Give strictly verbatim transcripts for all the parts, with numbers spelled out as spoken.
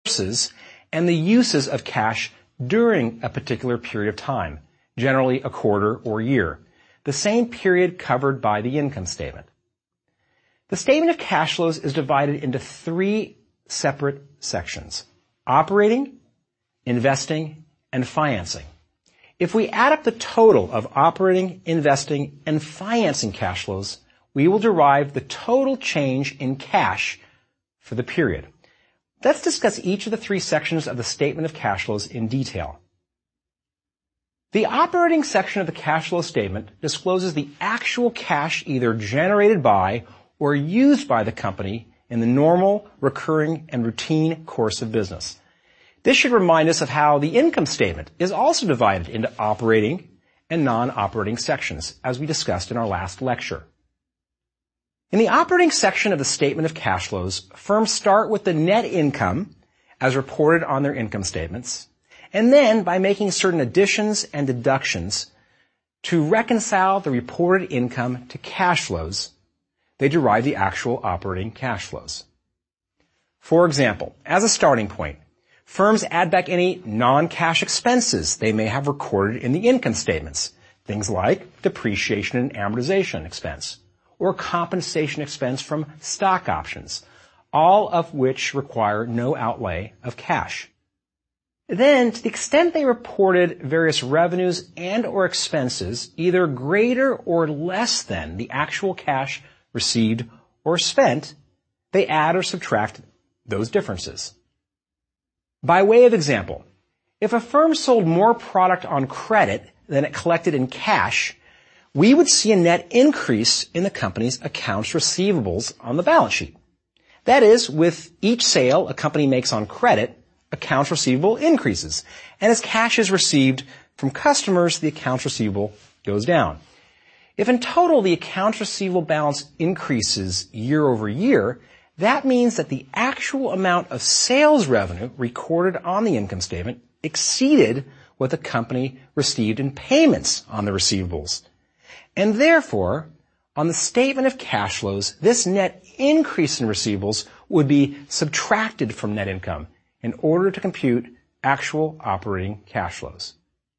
sources and the uses of cash during a particular period of time, generally a quarter or year, the same period covered by the income statement. The statement of cash flows is divided into three separate sections: operating, investing, and financing. If we add up the total of operating, investing, and financing cash flows, we will derive the total change in cash for the period. Let's discuss each of the three sections of the statement of cash flows in detail. The operating section of the cash flow statement discloses the actual cash either generated by or used by the company in the normal, recurring, and routine course of business. This should remind us of how the income statement is also divided into operating and non-operating sections, as we discussed in our last lecture. In the operating section of the statement of cash flows, firms start with the net income as reported on their income statements, and then by making certain additions and deductions to reconcile the reported income to cash flows, they derive the actual operating cash flows. For example, as a starting point, firms add back any non-cash expenses they may have recorded in the income statements, things like depreciation and amortization expense, or compensation expense from stock options, all of which require no outlay of cash. Then, to the extent they reported various revenues and or expenses, either greater or less than the actual cash received or spent, they add or subtract those differences. By way of example, if a firm sold more product on credit than it collected in cash, we would see a net increase in the company's accounts receivables on the balance sheet. That is, with each sale a company makes on credit, accounts receivable increases. And as cash is received from customers, the accounts receivable goes down. If in total the accounts receivable balance increases year over year, that means that the actual amount of sales revenue recorded on the income statement exceeded what the company received in payments on the receivables. And therefore, on the statement of cash flows, this net increase in receivables would be subtracted from net income in order to compute actual operating cash flows.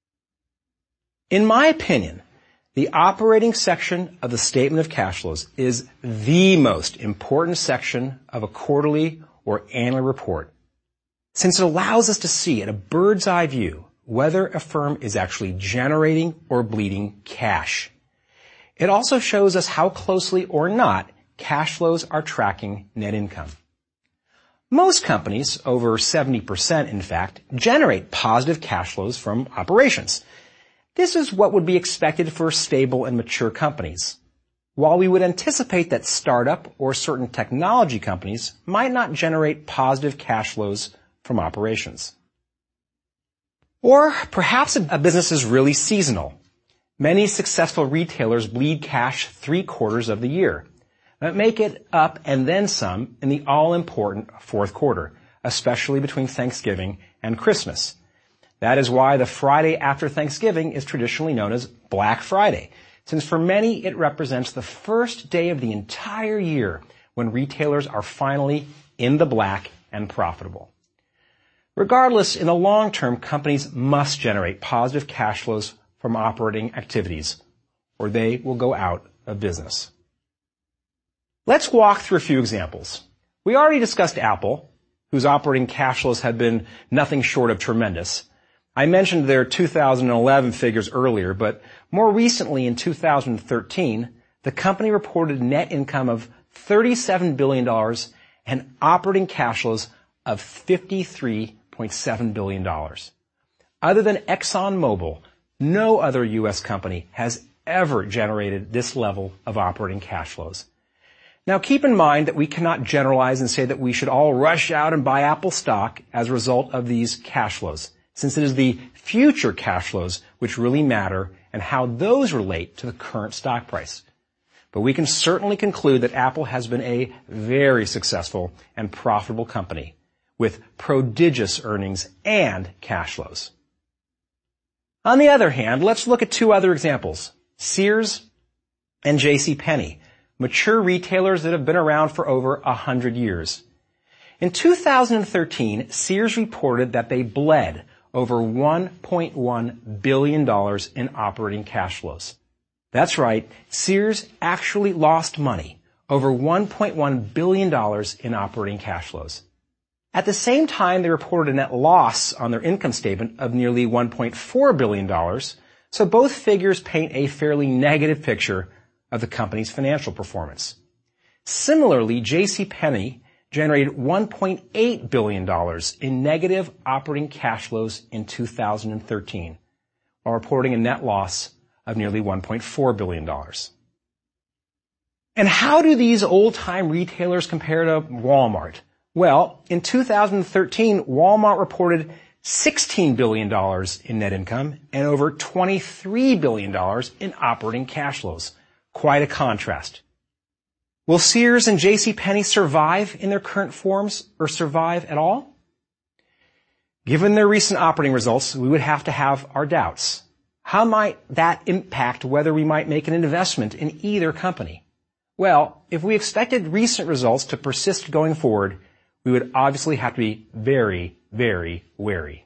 In my opinion, the operating section of the statement of cash flows is the most important section of a quarterly or annual report, since it allows us to see at a bird's eye view whether a firm is actually generating or bleeding cash. It also shows us how closely or not cash flows are tracking net income. Most companies, over seventy percent in fact, generate positive cash flows from operations. This is what would be expected for stable and mature companies. While we would anticipate that startup or certain technology companies might not generate positive cash flows from operations. Or perhaps a business is really seasonal. Many successful retailers bleed cash three quarters of the year, but make it up and then some in the all-important fourth quarter, especially between Thanksgiving and Christmas. That is why the Friday after Thanksgiving is traditionally known as Black Friday, since for many it represents the first day of the entire year when retailers are finally in the black and profitable. Regardless, in the long term, companies must generate positive cash flows from operating activities, or they will go out of business. Let's walk through a few examples. We already discussed Apple, whose operating cash flows had been nothing short of tremendous. I mentioned their two thousand eleven figures earlier, but more recently in two thousand thirteen, the company reported net income of thirty-seven billion dollars and operating cash flows of fifty-three point seven billion dollars. Other than ExxonMobil, no other U S company has ever generated this level of operating cash flows. Now keep in mind that we cannot generalize and say that we should all rush out and buy Apple stock as a result of these cash flows, since it is the future cash flows which really matter and how those relate to the current stock price. But we can certainly conclude that Apple has been a very successful and profitable company with prodigious earnings and cash flows. On the other hand, let's look at two other examples, Sears and J C Penney, mature retailers that have been around for over a hundred years. In two thousand thirteen, Sears reported that they bled over one point one billion dollars in operating cash flows. That's right, Sears actually lost money, over one point one billion dollars in operating cash flows. At the same time, they reported a net loss on their income statement of nearly one point four billion dollars, so both figures paint a fairly negative picture of the company's financial performance. Similarly, JCPenney generated one point eight billion dollars in negative operating cash flows in two thousand thirteen, while reporting a net loss of nearly one point four billion dollars. And how do these old-time retailers compare to Walmart? Well, in two thousand thirteen, Walmart reported sixteen billion dollars in net income and over twenty-three billion dollars in operating cash flows. Quite a contrast. Will Sears and JCPenney survive in their current forms or survive at all? Given their recent operating results, we would have to have our doubts. How might that impact whether we might make an investment in either company? Well, if we expected recent results to persist going forward, we would obviously have to be very, very wary.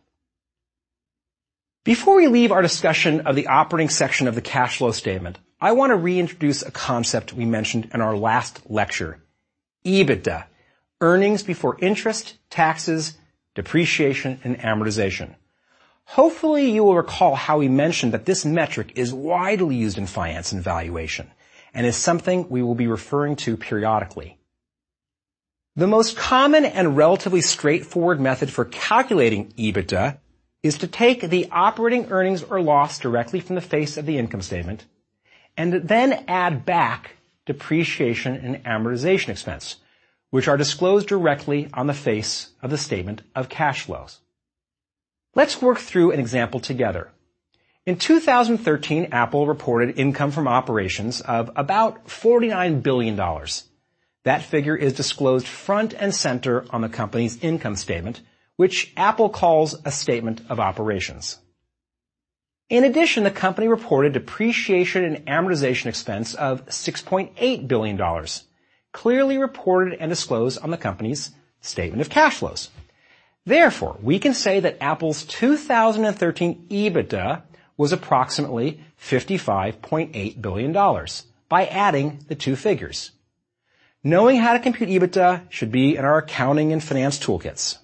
Before we leave our discussion of the operating section of the cash flow statement, I want to reintroduce a concept we mentioned in our last lecture, EBITDA, earnings before interest, taxes, depreciation, and amortization. Hopefully you will recall how we mentioned that this metric is widely used in finance and valuation, and is something we will be referring to periodically. The most common and relatively straightforward method for calculating EBITDA is to take the operating earnings or loss directly from the face of the income statement and then add back depreciation and amortization expense, which are disclosed directly on the face of the statement of cash flows. Let's work through an example together. In two thousand thirteen, Apple reported income from operations of about forty-nine billion dollars. That figure is disclosed front and center on the company's income statement, which Apple calls a statement of operations. In addition, the company reported depreciation and amortization expense of six point eight billion dollars, clearly reported and disclosed on the company's statement of cash flows. Therefore, we can say that Apple's two thousand thirteen EBITDA was approximately fifty-five point eight billion dollars by adding the two figures. Knowing how to compute EBITDA should be in our accounting and finance toolkits.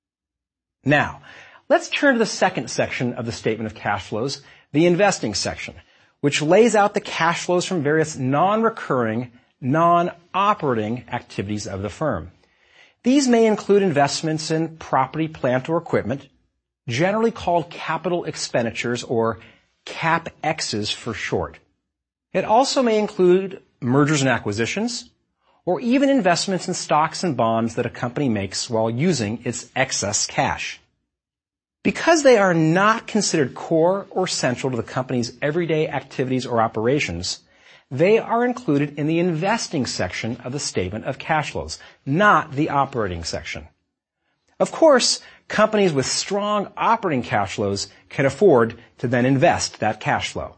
Now, let's turn to the second section of the statement of cash flows, the investing section, which lays out the cash flows from various non-recurring, non-operating activities of the firm. These may include investments in property, plant, or equipment, generally called capital expenditures or CapExes for short. It also may include mergers and acquisitions, or even investments in stocks and bonds that a company makes while using its excess cash. Because they are not considered core or central to the company's everyday activities or operations, they are included in the investing section of the statement of cash flows, not the operating section. Of course, companies with strong operating cash flows can afford to then invest that cash flow.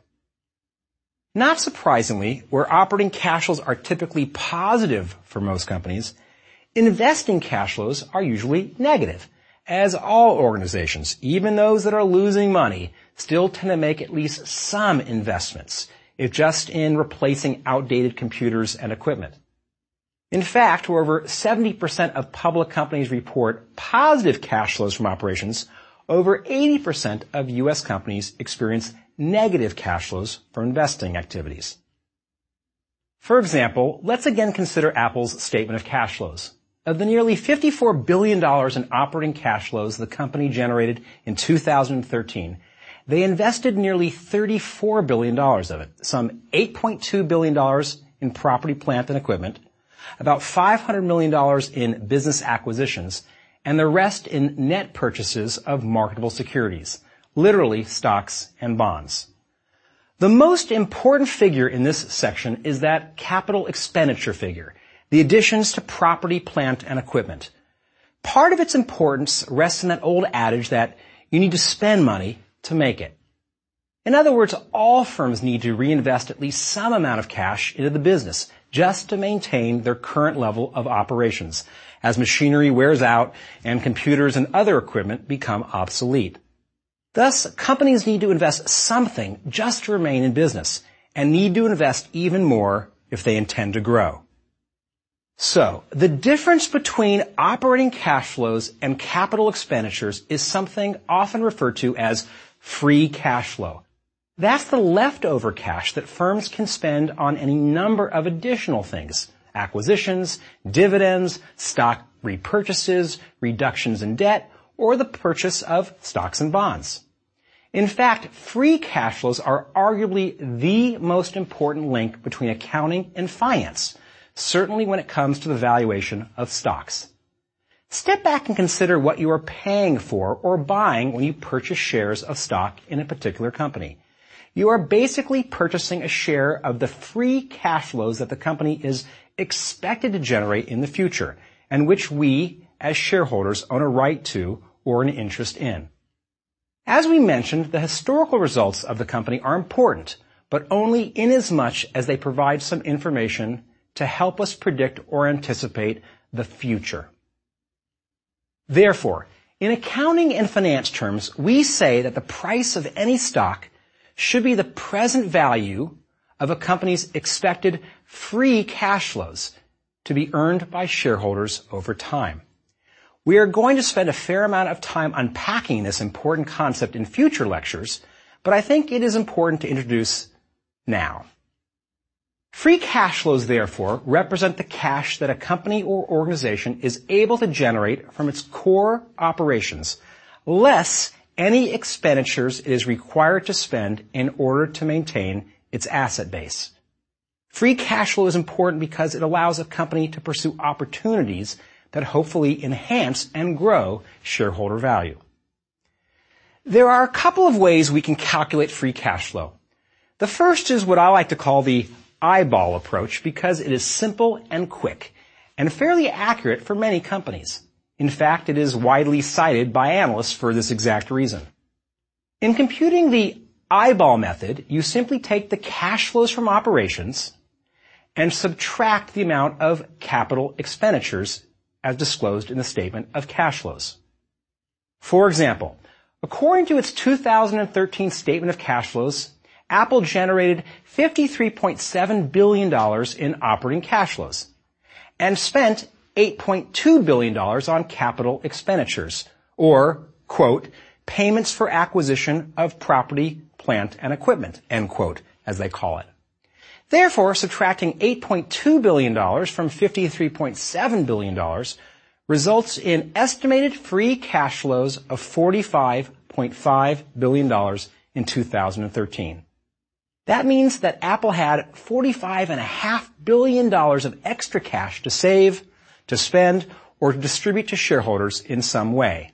Not surprisingly, where operating cash flows are typically positive for most companies, investing cash flows are usually negative, as all organizations, even those that are losing money, still tend to make at least some investments, if just in replacing outdated computers and equipment. In fact, where over seventy percent of public companies report positive cash flows from operations, over eighty percent of U S companies experience negative cash flows for investing activities. For example, let's again consider Apple's statement of cash flows. Of the nearly fifty-four billion dollars in operating cash flows the company generated in two thousand thirteen, they invested nearly thirty-four billion dollars of it, some eight point two billion dollars in property, plant, and equipment, about five hundred million dollars in business acquisitions, and the rest in net purchases of marketable securities, literally stocks and bonds. The most important figure in this section is that capital expenditure figure, the additions to property, plant, and equipment. Part of its importance rests in that old adage that you need to spend money to make it. In other words, all firms need to reinvest at least some amount of cash into the business just to maintain their current level of operations, as machinery wears out and computers and other equipment become obsolete. Thus, companies need to invest something just to remain in business and need to invest even more if they intend to grow. So, the difference between operating cash flows and capital expenditures is something often referred to as free cash flow. That's the leftover cash that firms can spend on any number of additional things: acquisitions, dividends, stock repurchases, reductions in debt, or the purchase of stocks and bonds. In fact, free cash flows are arguably the most important link between accounting and finance, certainly when it comes to the valuation of stocks. Step back and consider what you are paying for or buying when you purchase shares of stock in a particular company. You are basically purchasing a share of the free cash flows that the company is expected to generate in the future, and which we, as shareholders, own a right to or an interest in. As we mentioned, the historical results of the company are important, but only inasmuch as they provide some information to help us predict or anticipate the future. Therefore, in accounting and finance terms, we say that the price of any stock should be the present value of a company's expected free cash flows to be earned by shareholders over time. We are going to spend a fair amount of time unpacking this important concept in future lectures, but I think it is important to introduce now. Free cash flows, therefore, represent the cash that a company or organization is able to generate from its core operations, less any expenditures it is required to spend in order to maintain its asset base. Free cash flow is important because it allows a company to pursue opportunities that hopefully enhance and grow shareholder value. There are a couple of ways we can calculate free cash flow. The first is what I like to call the eyeball approach because it is simple and quick and fairly accurate for many companies. In fact, it is widely cited by analysts for this exact reason. In computing the eyeball method, you simply take the cash flows from operations and subtract the amount of capital expenditures as disclosed in the statement of cash flows. For example, according to its two thousand thirteen statement of cash flows, Apple generated fifty-three point seven billion dollars in operating cash flows and spent eight point two billion dollars on capital expenditures, or, quote, payments for acquisition of property, plant, and equipment, end quote, as they call it. Therefore, subtracting eight point two billion dollars from fifty-three point seven billion dollars results in estimated free cash flows of forty-five point five billion dollars in two thousand thirteen. That means that Apple had forty-five point five billion dollars of extra cash to save, to spend, or to distribute to shareholders in some way.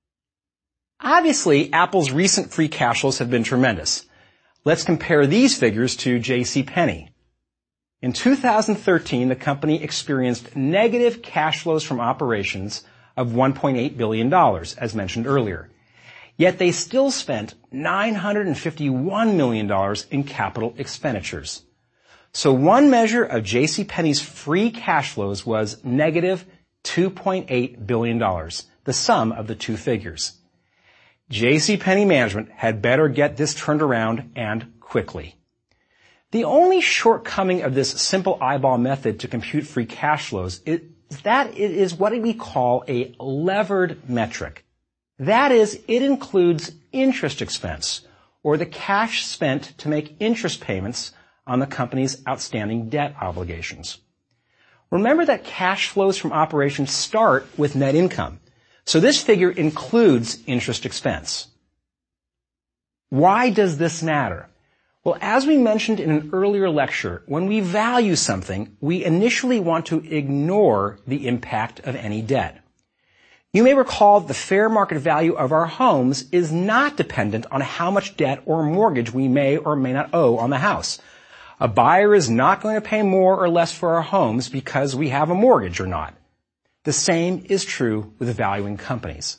Obviously, Apple's recent free cash flows have been tremendous. Let's compare these figures to J C Penney. In two thousand thirteen, the company experienced negative cash flows from operations of one point eight billion dollars, as mentioned earlier. Yet they still spent nine hundred fifty-one million dollars in capital expenditures. So one measure of J C Penney's free cash flows was negative two point eight billion dollars, the sum of the two figures. J C Penney management had better get this turned around and quickly. The only shortcoming of this simple eyeball method to compute free cash flows is that it is what we call a levered metric. That is, it includes interest expense, or the cash spent to make interest payments on the company's outstanding debt obligations. Remember that cash flows from operations start with net income, so this figure includes interest expense. Why does this matter? Well, as we mentioned in an earlier lecture, when we value something, we initially want to ignore the impact of any debt. You may recall the fair market value of our homes is not dependent on how much debt or mortgage we may or may not owe on the house. A buyer is not going to pay more or less for our homes because we have a mortgage or not. The same is true with valuing companies.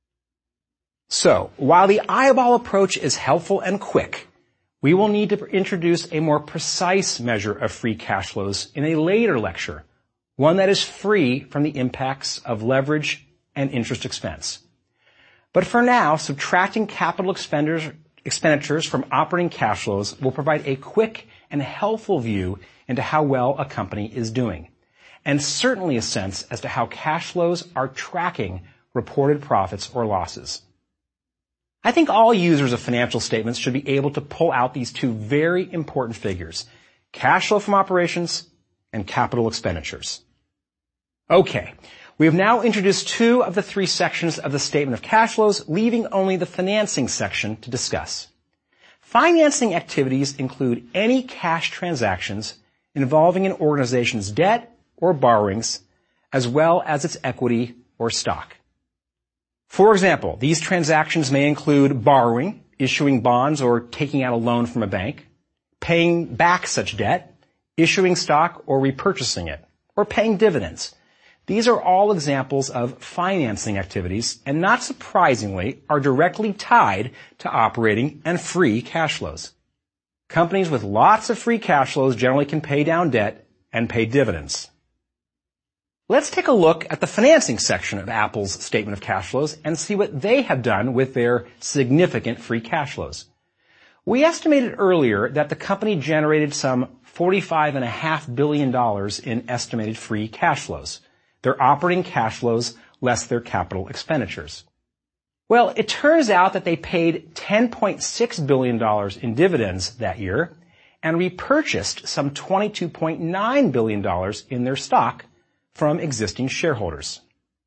So, while the eyeball approach is helpful and quick, we will need to introduce a more precise measure of free cash flows in a later lecture, one that is free from the impacts of leverage and interest expense. But for now, subtracting capital expenditures from operating cash flows will provide a quick and helpful view into how well a company is doing, and certainly a sense as to how cash flows are tracking reported profits or losses. I think all users of financial statements should be able to pull out these two very important figures, cash flow from operations and capital expenditures. Okay, we have now introduced two of the three sections of the statement of cash flows, leaving only the financing section to discuss. Financing activities include any cash transactions involving an organization's debt or borrowings, as well as its equity or stock. For example, these transactions may include borrowing, issuing bonds or taking out a loan from a bank, paying back such debt, issuing stock or repurchasing it, or paying dividends. These are all examples of financing activities and, not surprisingly, are directly tied to operating and free cash flows. Companies with lots of free cash flows generally can pay down debt and pay dividends. Let's take a look at the financing section of Apple's statement of cash flows and see what they have done with their significant free cash flows. We estimated earlier that the company generated some forty-five point five billion dollars in estimated free cash flows, their operating cash flows less their capital expenditures. Well, it turns out that they paid ten point six billion dollars in dividends that year and repurchased some twenty-two point nine billion dollars in their stock from existing shareholders.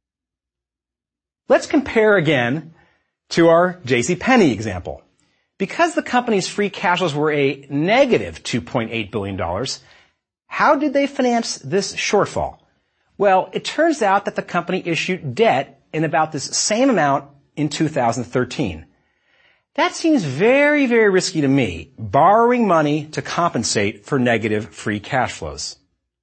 Let's compare again to our JCPenney example. Because the company's free cash flows were a negative two point eight billion dollars, how did they finance this shortfall? Well, it turns out that the company issued debt in about this same amount in two thousand thirteen. That seems very, very risky to me, borrowing money to compensate for negative free cash flows.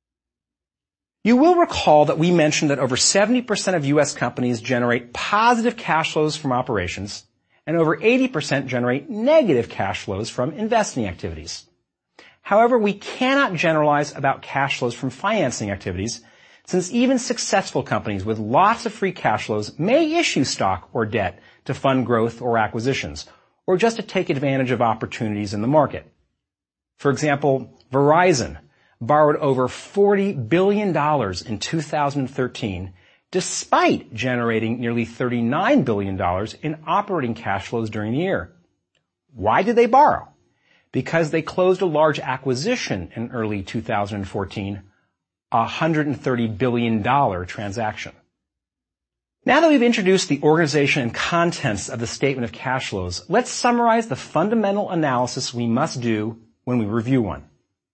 You will recall that we mentioned that over seventy percent of U S companies generate positive cash flows from operations, and over eighty percent generate negative cash flows from investing activities. However, we cannot generalize about cash flows from financing activities, since even successful companies with lots of free cash flows may issue stock or debt to fund growth or acquisitions, or just to take advantage of opportunities in the market. For example, Verizon borrowed over forty billion dollars in two thousand thirteen, despite generating nearly thirty-nine billion dollars in operating cash flows during the year. Why did they borrow? Because they closed a large acquisition in early two thousand fourteen, a one hundred thirty billion dollars transaction. Now that we've introduced the organization and contents of the statement of cash flows, let's summarize the fundamental analysis we must do when we review one.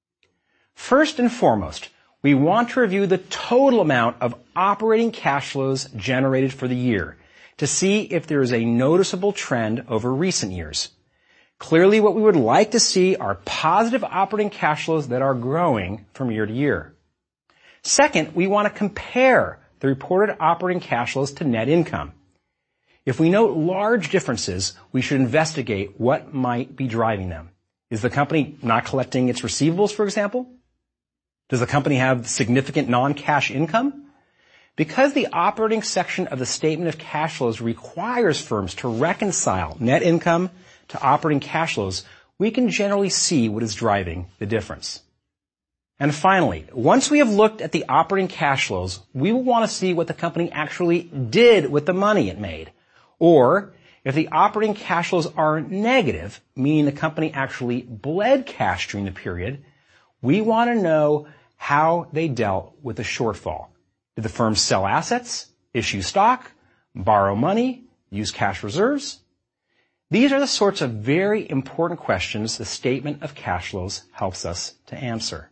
First and foremost, we want to review the total amount of operating cash flows generated for the year to see if there is a noticeable trend over recent years. Clearly, what we would like to see are positive operating cash flows that are growing from year to year. Second, we want to compare the reported operating cash flows to net income. If we note large differences, we should investigate what might be driving them. Is the company not collecting its receivables, for example? Does the company have significant non-cash income? Because the operating section of the statement of cash flows requires firms to reconcile net income to operating cash flows, we can generally see what is driving the difference. And finally, once we have looked at the operating cash flows, we will want to see what the company actually did with the money it made. Or, if the operating cash flows are negative, meaning the company actually bled cash during the period, we want to know how they dealt with the shortfall. Did the firm sell assets, issue stock, borrow money, use cash reserves? These are the sorts of very important questions the statement of cash flows helps us to answer.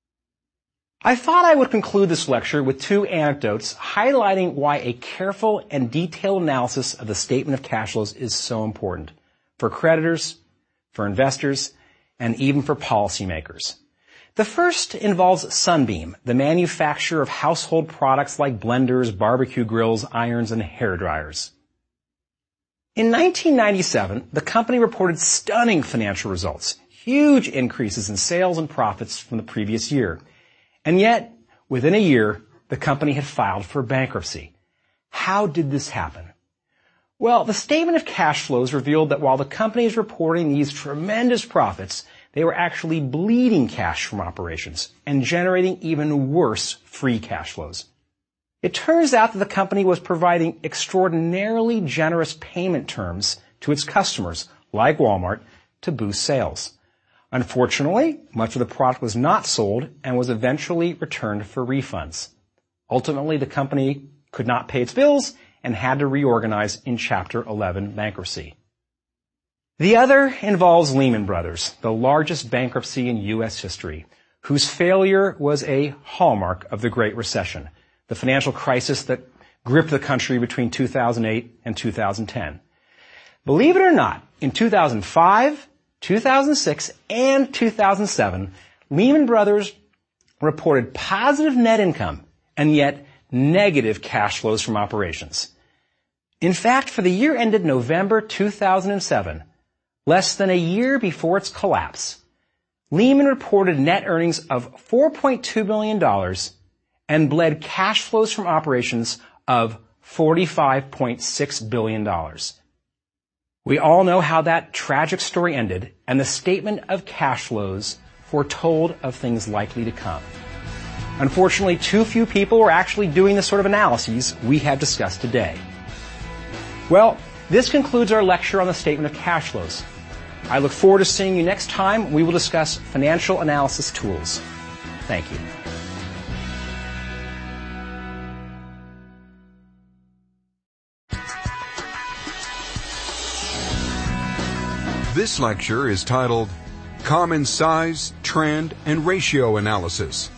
I thought I would conclude this lecture with two anecdotes highlighting why a careful and detailed analysis of the statement of cash flows is so important for creditors, for investors, and even for policymakers. The first involves Sunbeam, the manufacturer of household products like blenders, barbecue grills, irons, and hair dryers. In nineteen ninety-seven, the company reported stunning financial results, huge increases in sales and profits from the previous year. And yet, Within a year, the company had filed for bankruptcy. How did this happen? Well, the statement of cash flows revealed that while the company is reporting these tremendous profits, they were actually bleeding cash from operations and generating even worse free cash flows. It turns out that the company was providing extraordinarily generous payment terms to its customers, like Walmart, to boost sales. Unfortunately, much of the product was not sold and was eventually returned for refunds. Ultimately, the company could not pay its bills and had to reorganize in Chapter eleven bankruptcy. The other involves Lehman Brothers, the largest bankruptcy in U S history, whose failure was a hallmark of the Great Recession, the financial crisis that gripped the country between two thousand eight and two thousand ten. Believe it or not, in two thousand five, two thousand six, and two thousand seven, Lehman Brothers reported positive net income and yet negative cash flows from operations. In fact, for the year ended November two thousand seven, less than a year before its collapse, Lehman reported net earnings of four point two billion dollars and bled cash flows from operations of forty-five point six billion dollars. We all know how that tragic story ended, and the statement of cash flows foretold of things likely to come. Unfortunately, too few people were actually doing the sort of analyses we have discussed today. Well, this concludes our lecture on the statement of cash flows. I look forward to seeing you next time. We will discuss financial analysis tools. Thank you. This lecture is titled Common Size, Trend, and Ratio Analysis.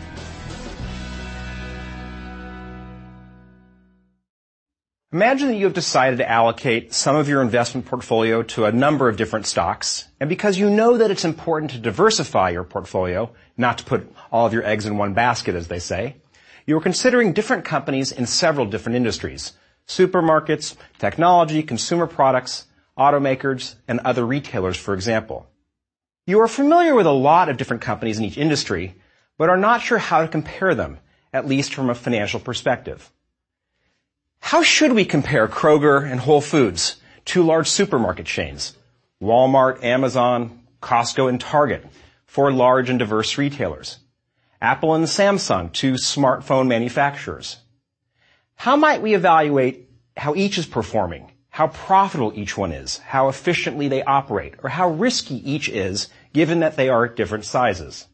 Imagine that you have decided to allocate some of your investment portfolio to a number of different stocks, and because you know that it's important to diversify your portfolio, not to put all of your eggs in one basket, as they say, you are considering different companies in several different industries: supermarkets, technology, consumer products, automakers, and other retailers, for example. You are familiar with a lot of different companies in each industry, but are not sure how to compare them, at least from a financial perspective. How should we compare Kroger and Whole Foods, two large supermarket chains, Walmart, Amazon, Costco, and Target, four large and diverse retailers, Apple and Samsung, two smartphone manufacturers? How might we evaluate how each is performing, how profitable each one is, how efficiently they operate, or how risky each is, given that they are different sizes?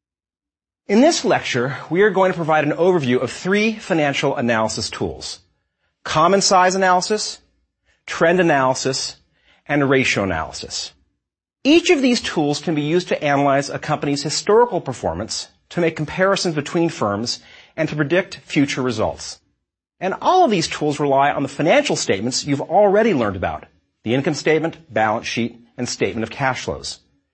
In this lecture, we are going to provide an overview of three financial analysis tools: common size analysis, trend analysis, and ratio analysis. Each of these tools can be used to analyze a company's historical performance, to make comparisons between firms, and to predict future results. And all of these tools rely on the financial statements you've already learned about: the income statement, balance sheet, and statement of cash flows.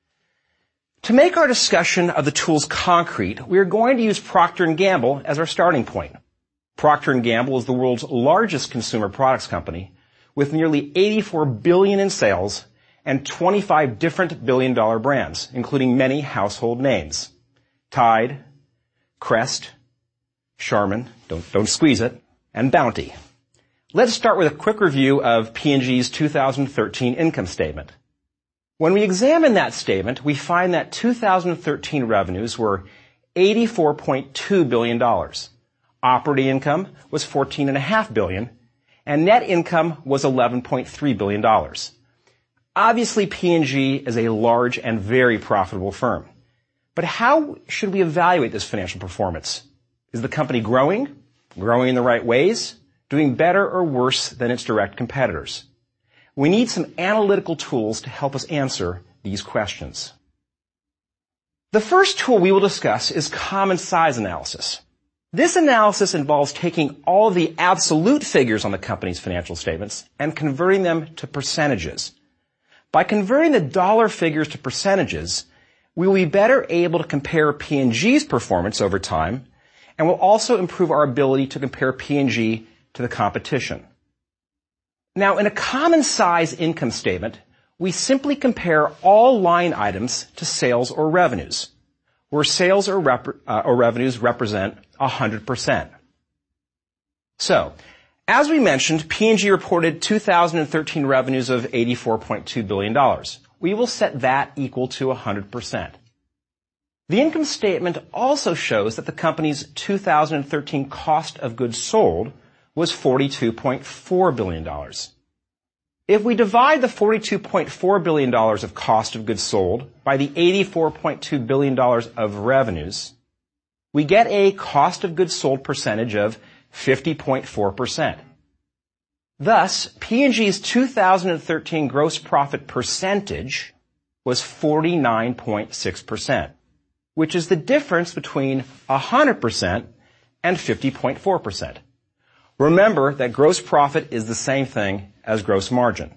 To make our discussion of the tools concrete, we are going to use Procter and Gamble as our starting point. Procter and Gamble is the world's largest consumer products company, with nearly eighty-four billion dollars in sales and twenty-five different billion-dollar brands, including many household names: Tide, Crest, Charmin, don't, don't squeeze it, and Bounty. Let's start with a quick review of P and G's two thousand thirteen income statement. When we examine that statement, we find that two thousand thirteen revenues were eighty-four point two billion dollars. Operating income was fourteen point five billion dollars, and net income was eleven point three billion dollars. Obviously, P and G is a large and very profitable firm. But how should we evaluate this financial performance? Is the company growing, growing in the right ways, doing better or worse than its direct competitors? We need some analytical tools to help us answer these questions. The first tool we will discuss is common size analysis. This analysis involves taking all of the absolute figures on the company's financial statements and converting them to percentages. By converting the dollar figures to percentages, we will be better able to compare P and G's performance over time, and will also improve our ability to compare P and G to the competition. Now, in a common size income statement, we simply compare all line items to sales or revenues. where sales or, rep- uh, or revenues represent one hundred percent. So, as we mentioned, P and G reported two thousand thirteen revenues of eighty-four point two billion dollars. We will set that equal to one hundred percent. The income statement also shows that the company's two thousand thirteen cost of goods sold was forty-two point four billion dollars. If we divide the forty-two point four billion dollars of cost of goods sold by the eighty-four point two billion dollars of revenues, we get a cost of goods sold percentage of fifty point four percent. Thus, P and G's two thousand thirteen gross profit percentage was forty-nine point six percent, which is the difference between one hundred percent and fifty point four percent. Remember that gross profit is the same thing as gross margin.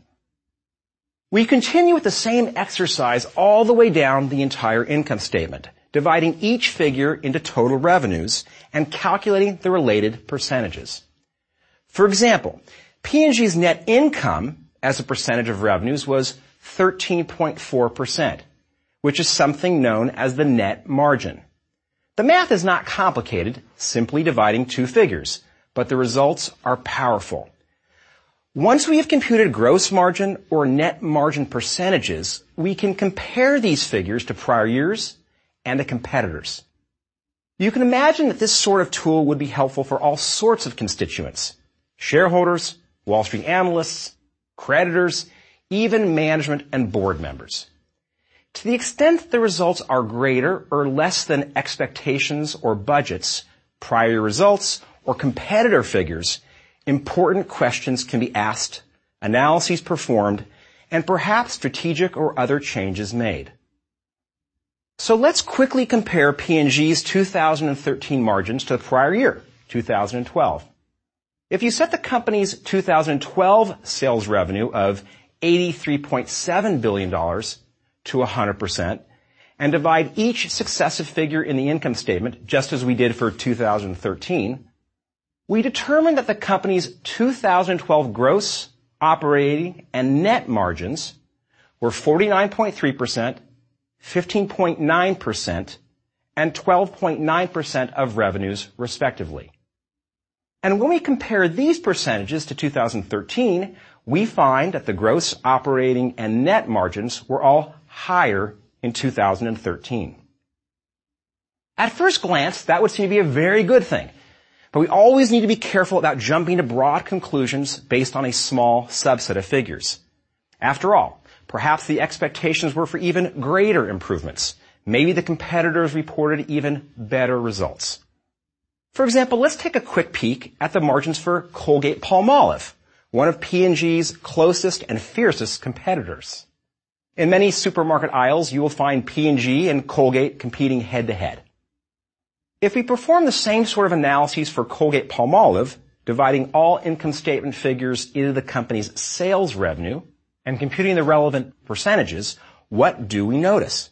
We continue with the same exercise all the way down the entire income statement, dividing each figure into total revenues and calculating the related percentages. For example, P and G's net income as a percentage of revenues was thirteen point four percent, which is something known as the net margin. The math is not complicated, simply dividing two figures, but the results are powerful. Once we have computed gross margin or net margin percentages, we can compare these figures to prior years and to competitors. You can imagine that this sort of tool would be helpful for all sorts of constituents: shareholders, Wall Street analysts, creditors, even management and board members. To the extent the results are greater or less than expectations or budgets, prior results, or competitor figures, important questions can be asked, analyses performed, and perhaps strategic or other changes made. So let's quickly compare P and G's two thousand thirteen margins to the prior year, two thousand twelve. If you set the company's two thousand twelve sales revenue of eighty-three point seven billion dollars to one hundred percent and divide each successive figure in the income statement, just as we did for two thousand thirteen, we determined that the company's two thousand twelve gross, operating, and net margins were forty-nine point three percent, fifteen point nine percent, and twelve point nine percent of revenues, respectively. And when we compare these percentages to two thousand thirteen, we find that the gross, operating, and net margins were all higher in two thousand thirteen. At first glance, that would seem to be a very good thing. But we always need to be careful about jumping to broad conclusions based on a small subset of figures. After all, perhaps the expectations were for even greater improvements. Maybe the competitors reported even better results. For example, let's take a quick peek at the margins for Colgate-Palmolive, one of P and G's closest and fiercest competitors. In many supermarket aisles, you will find P and G and Colgate competing head-to-head. If we perform the same sort of analyses for Colgate-Palmolive, dividing all income statement figures into the company's sales revenue and computing the relevant percentages, what do we notice?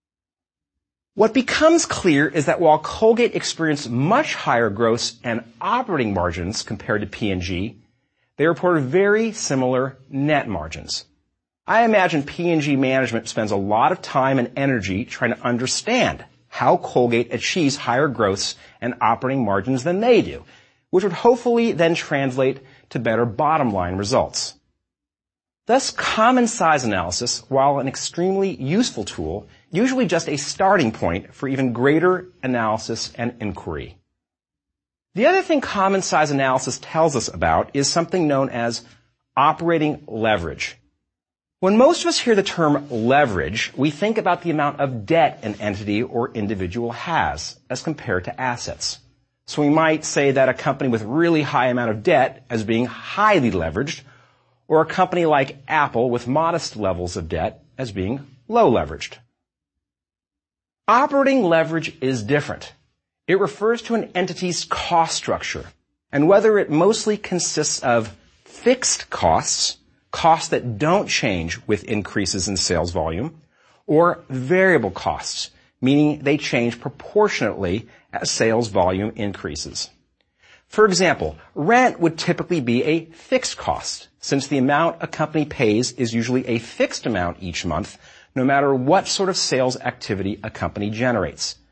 What becomes clear is that while Colgate experienced much higher gross and operating margins compared to P and G, they reported very similar net margins. I imagine P and G management spends a lot of time and energy trying to understand how Colgate achieves higher gross and operating margins than they do, which would hopefully then translate to better bottom line results. Thus, common size analysis, while an extremely useful tool, usually just a starting point for even greater analysis and inquiry. The other thing common size analysis tells us about is something known as operating leverage. When most of us hear the term leverage, we think about the amount of debt an entity or individual has as compared to assets. So we might say that a company with really high amount of debt as being highly leveraged, or a company like Apple with modest levels of debt as being low leveraged. Operating leverage is different. It refers to an entity's cost structure and whether it mostly consists of fixed costs, costs that don't change with increases in sales volume, or variable costs, meaning they change proportionately as sales volume increases. For example, rent would typically be a fixed cost, since the amount a company pays is usually a fixed amount each month, no matter what sort of sales activity a company generates.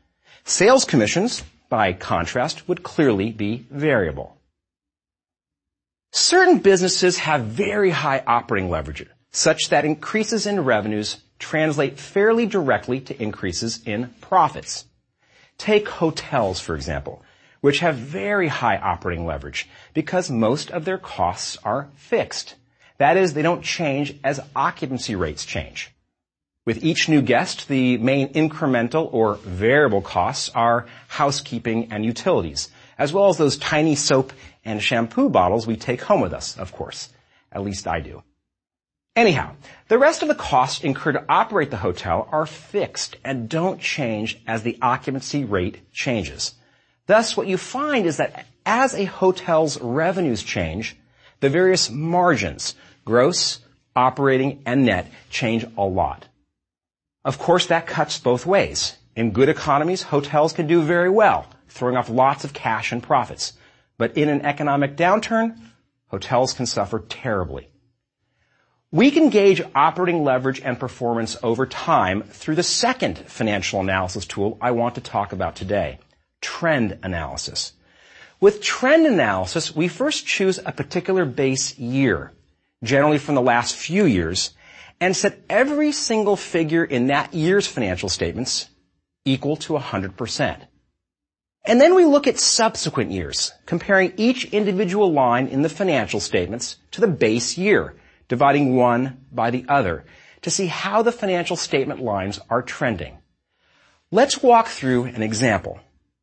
Sales commissions, by contrast, would clearly be variable. Certain businesses have very high operating leverage, such that increases in revenues translate fairly directly to increases in profits. Take hotels, for example, which have very high operating leverage because most of their costs are fixed. That is, they don't change as occupancy rates change. With each new guest, the main incremental or variable costs are housekeeping and utilities, as well as those tiny soap and shampoo bottles we take home with us, of course. At least I do. Anyhow, the rest of the costs incurred to operate the hotel are fixed and don't change as the occupancy rate changes. Thus, what you find is that as a hotel's revenues change, the various margins, gross, operating, and net, change a lot. Of course, that cuts both ways. In good economies, hotels can do very well, throwing off lots of cash and profits. But in an economic downturn, hotels can suffer terribly. We can gauge operating leverage and performance over time through the second financial analysis tool I want to talk about today, trend analysis. With trend analysis, we first choose a particular base year, generally from the last few years, and set every single figure in that year's financial statements equal to one hundred percent. And then we look at subsequent years, comparing each individual line in the financial statements to the base year, dividing one by the other, to see how the financial statement lines are trending. Let's walk through an example.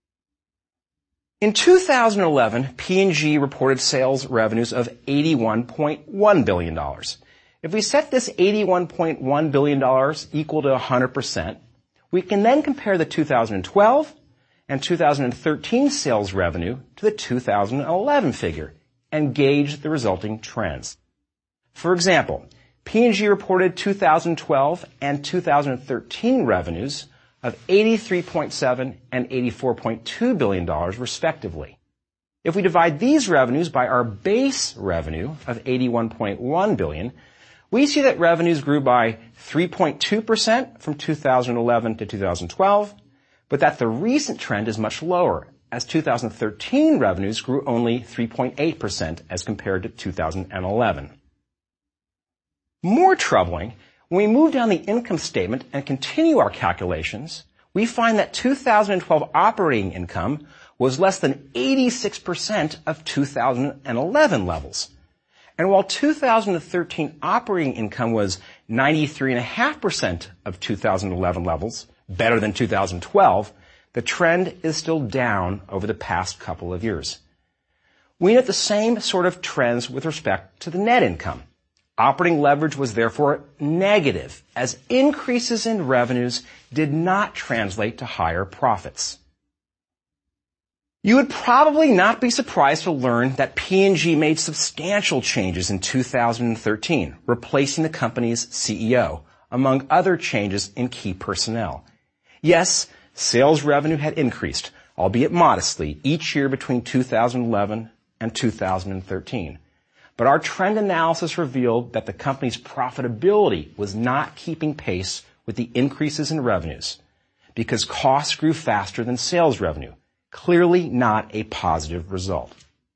In two thousand eleven, P and G reported sales revenues of eighty-one point one billion dollars. If we set this eighty-one point one billion dollars equal to one hundred percent, we can then compare the two thousand twelve and two thousand thirteen sales revenue to the two thousand eleven figure and gauge the resulting trends. For example, P and G reported two thousand twelve and two thousand thirteen revenues of eighty-three point seven and eighty-four point two billion dollars respectively. If we divide these revenues by our base revenue of eighty-one point one billion dollars, we see that revenues grew by three point two percent from two thousand eleven to two thousand twelve, but that the recent trend is much lower, as two thousand thirteen revenues grew only three point eight percent as compared to two thousand eleven. More troubling, when we move down the income statement and continue our calculations, we find that two thousand twelve operating income was less than eighty-six percent of two thousand eleven levels. And while two thousand thirteen operating income was ninety-three point five percent of two thousand eleven levels, better than two thousand twelve, the trend is still down over the past couple of years. We note the same sort of trends with respect to the net income. Operating leverage was therefore negative, as increases in revenues did not translate to higher profits. You would probably not be surprised to learn that P and G made substantial changes in two thousand thirteen, replacing the company's C E O, among other changes in key personnel. Yes, sales revenue had increased, albeit modestly, each year between two thousand eleven and two thousand thirteen. But our trend analysis revealed that the company's profitability was not keeping pace with the increases in revenues because costs grew faster than sales revenue. Clearly not a positive result.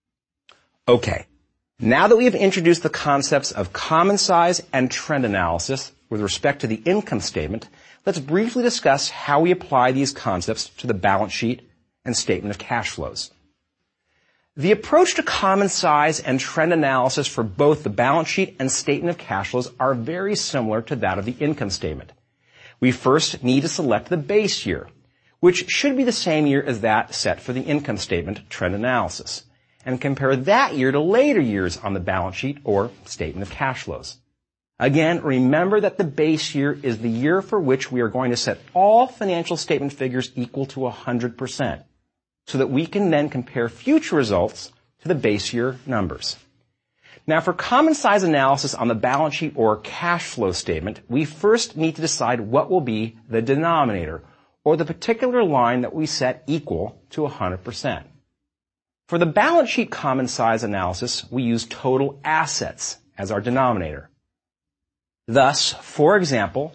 Okay, now that we have introduced the concepts of common size and trend analysis with respect to the income statement, let's briefly discuss how we apply these concepts to the balance sheet and statement of cash flows. The approach to common size and trend analysis for both the balance sheet and statement of cash flows are very similar to that of the income statement. We first need to select the base year, which should be the same year as that set for the income statement trend analysis, and compare that year to later years on the balance sheet or statement of cash flows. Again, remember that the base year is the year for which we are going to set all financial statement figures equal to one hundred percent, so that we can then compare future results to the base year numbers. Now, for common size analysis on the balance sheet or cash flow statement, we first need to decide what will be the denominator, or the particular line that we set equal to one hundred percent. For the balance sheet common size analysis, we use total assets as our denominator. Thus, for example,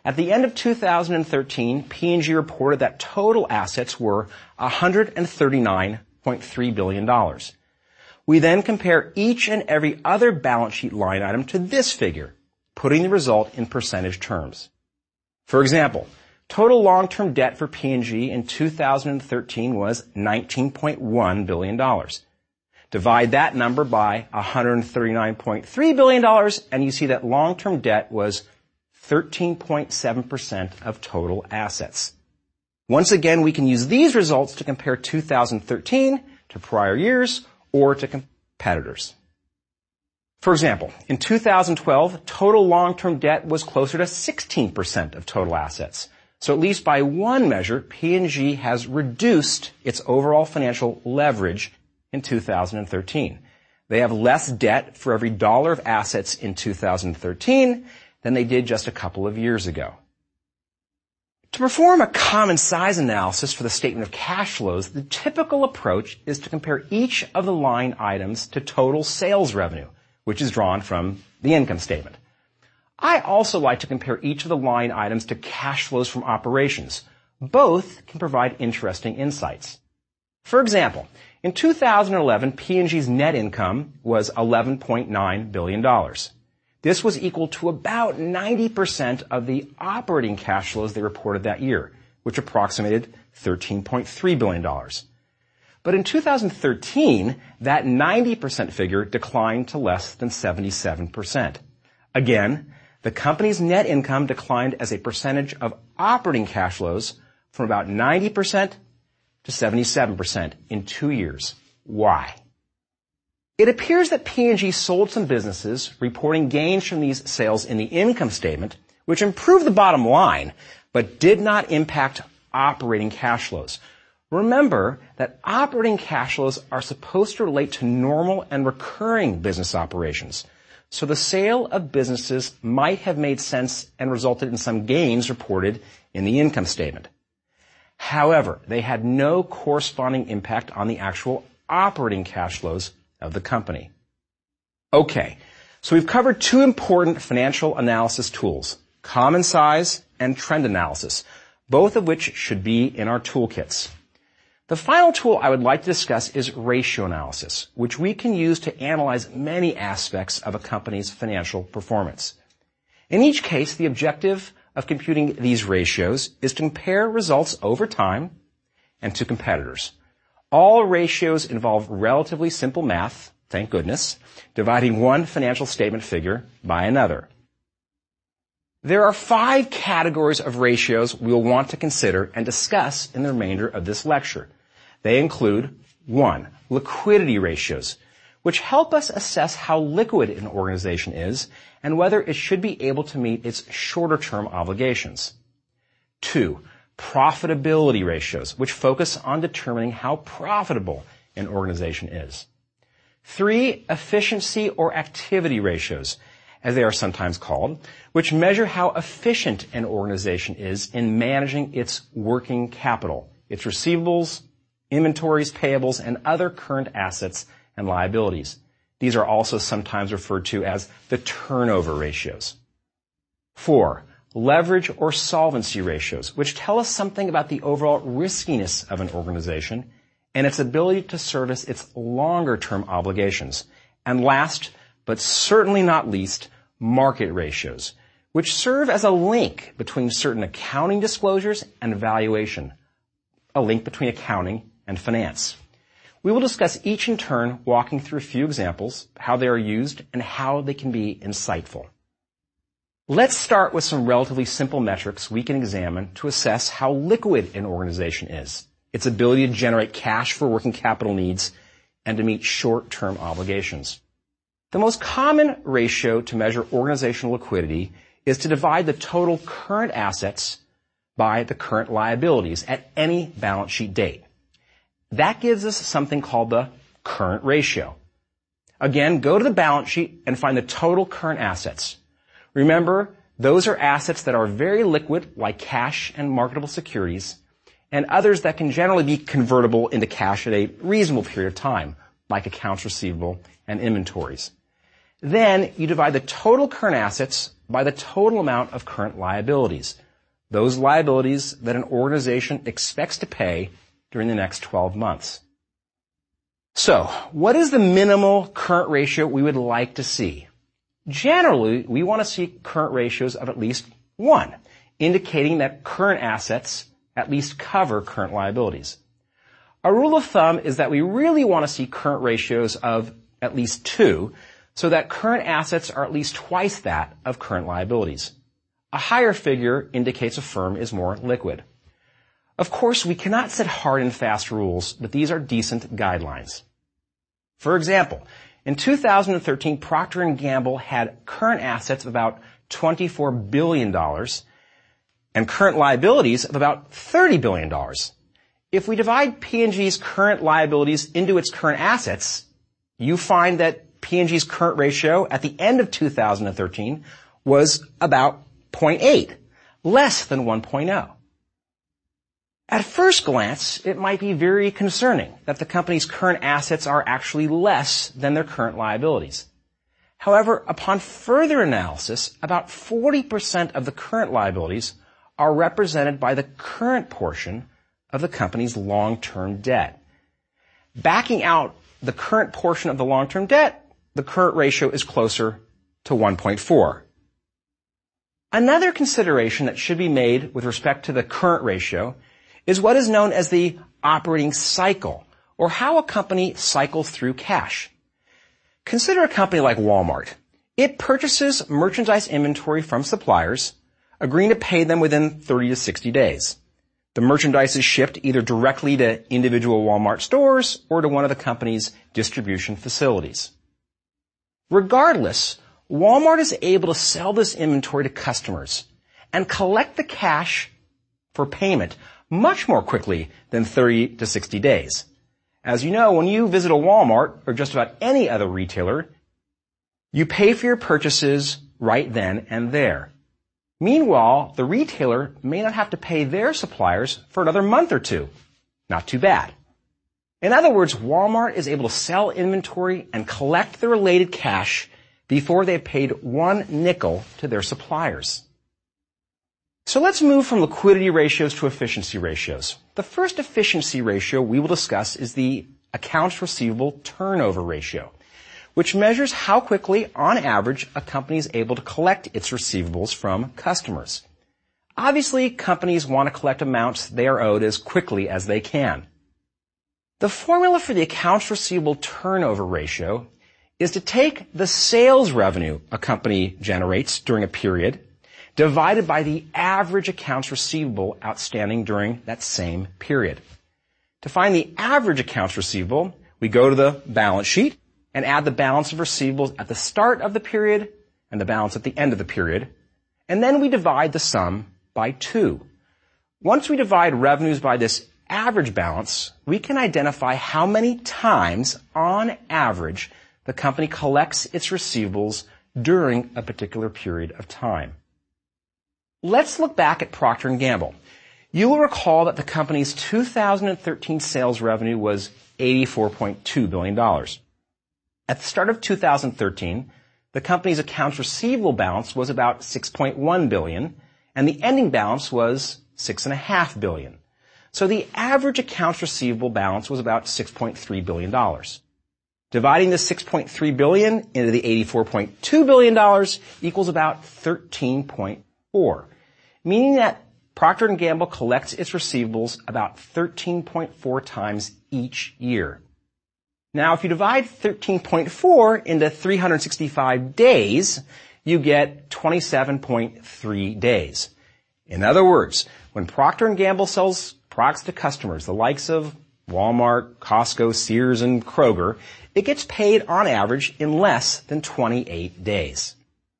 At the end of two thousand thirteen, P and G reported that total assets were one hundred thirty-nine point three billion dollars. We then compare each and every other balance sheet line item to this figure, putting the result in percentage terms. For example, total long-term debt for P and G in two thousand thirteen was nineteen point one billion dollars. Divide that number by one hundred thirty-nine point three billion dollars, and you see that long-term debt was thirteen point seven percent of total assets. Once again, we can use these results to compare two thousand thirteen to prior years or to competitors. For example, in two thousand twelve, total long-term debt was closer to sixteen percent of total assets. So at least by one measure, P and G has reduced its overall financial leverage in two thousand thirteen. They have less debt for every dollar of assets in two thousand thirteen than they did just a couple of years ago. To perform a common size analysis for the statement of cash flows, the typical approach is to compare each of the line items to total sales revenue, which is drawn from the income statement. I also like to compare each of the line items to cash flows from operations. Both can provide interesting insights. For example, in two thousand eleven, P and G's net income was eleven point nine billion dollars. This was equal to about ninety percent of the operating cash flows they reported that year, which approximated thirteen point three billion dollars. But in two thousand thirteen, that ninety percent figure declined to less than seventy-seven percent. Again, the company's net income declined as a percentage of operating cash flows from about ninety percent to seventy-seven percent in two years. Why? It appears that P and G sold some businesses, reporting gains from these sales in the income statement, which improved the bottom line, but did not impact operating cash flows. Remember that operating cash flows are supposed to relate to normal and recurring business operations. So the sale of businesses might have made sense and resulted in some gains reported in the income statement. However, they had no corresponding impact on the actual operating cash flows of the company. Okay, so we've covered two important financial analysis tools, common size and trend analysis, both of which should be in our toolkits. The final tool I would like to discuss is ratio analysis, which we can use to analyze many aspects of a company's financial performance. In each case, the objective of computing these ratios is to compare results over time and to competitors. All ratios involve relatively simple math, thank goodness, dividing one financial statement figure by another. There are five categories of ratios we will want to consider and discuss in the remainder of this lecture. They include, one, liquidity ratios, which help us assess how liquid an organization is and whether it should be able to meet its shorter-term obligations. Two, profitability ratios, which focus on determining how profitable an organization is. Three, efficiency or activity ratios, as they are sometimes called, which measure how efficient an organization is in managing its working capital, its receivables, inventories, payables, and other current assets and liabilities. These are also sometimes referred to as the turnover ratios. Four, leverage or solvency ratios, which tell us something about the overall riskiness of an organization and its ability to service its longer-term obligations. And last, but certainly not least, market ratios, which serve as a link between certain accounting disclosures and valuation, a link between accounting and finance. We will discuss each in turn, walking through a few examples, how they are used, and how they can be insightful. Let's start with some relatively simple metrics we can examine to assess how liquid an organization is, its ability to generate cash for working capital needs, and to meet short-term obligations. The most common ratio to measure organizational liquidity is to divide the total current assets by the current liabilities at any balance sheet date. That gives us something called the current ratio. Again, go to the balance sheet and find the total current assets. Remember, those are assets that are very liquid, like cash and marketable securities, and others that can generally be convertible into cash at a reasonable period of time, like accounts receivable and inventories. Then you divide the total current assets by the total amount of current liabilities, those liabilities that an organization expects to pay during the next twelve months. So, what is the minimal current ratio we would like to see? Generally, we want to see current ratios of at least one, indicating that current assets at least cover current liabilities. A rule of thumb is that we really want to see current ratios of at least two, so that current assets are at least twice that of current liabilities. A higher figure indicates a firm is more liquid. Of course, we cannot set hard and fast rules, but these are decent guidelines. For example, in two thousand thirteen, Procter and Gamble had current assets of about twenty-four billion dollars and current liabilities of about thirty billion dollars. If we divide P and G's current liabilities into its current assets, you find that P and G's current ratio at the end of two thousand thirteen was about zero point eight, less than one point zero. At first glance, it might be very concerning that the company's current assets are actually less than their current liabilities. However, upon further analysis, about forty percent of the current liabilities are represented by the current portion of the company's long-term debt. Backing out the current portion of the long-term debt, the current ratio is closer to one point four. Another consideration that should be made with respect to the current ratio is what is known as the operating cycle, or how a company cycles through cash. Consider a company like Walmart. It purchases merchandise inventory from suppliers, agreeing to pay them within thirty to sixty days. The merchandise is shipped either directly to individual Walmart stores or to one of the company's distribution facilities. Regardless, Walmart is able to sell this inventory to customers and collect the cash for payment much more quickly than thirty to sixty days. As you know, when you visit a Walmart or just about any other retailer, you pay for your purchases right then and there. Meanwhile, the retailer may not have to pay their suppliers for another month or two. Not too bad. In other words, Walmart is able to sell inventory and collect the related cash before they've paid one nickel to their suppliers. So let's move from liquidity ratios to efficiency ratios. The first efficiency ratio we will discuss is the accounts receivable turnover ratio, which measures how quickly, on average, a company is able to collect its receivables from customers. Obviously, companies want to collect amounts they are owed as quickly as they can. The formula for the accounts receivable turnover ratio is to take the sales revenue a company generates during a period divided by the average accounts receivable outstanding during that same period. To find the average accounts receivable, we go to the balance sheet and add the balance of receivables at the start of the period and the balance at the end of the period, and then we divide the sum by two. Once we divide revenues by this average balance, we can identify how many times, on average, the company collects its receivables during a particular period of time. Let's look back at Procter and Gamble. You will recall that the company's two thousand thirteen sales revenue was eighty-four point two billion dollars. At the start of two thousand thirteen, the company's accounts receivable balance was about six point one billion dollars, and the ending balance was six point five billion dollars. So the average accounts receivable balance was about six point three billion dollars. Dividing the six point three billion dollars into the eighty-four point two billion dollars equals about thirteen point four, meaning that Procter and Gamble collects its receivables about thirteen point four times each year. Now, if you divide thirteen point four into three hundred sixty-five days, you get twenty-seven point three days. In other words, when Procter and Gamble sells products to customers, the likes of Walmart, Costco, Sears, and Kroger, it gets paid on average in less than twenty-eight days.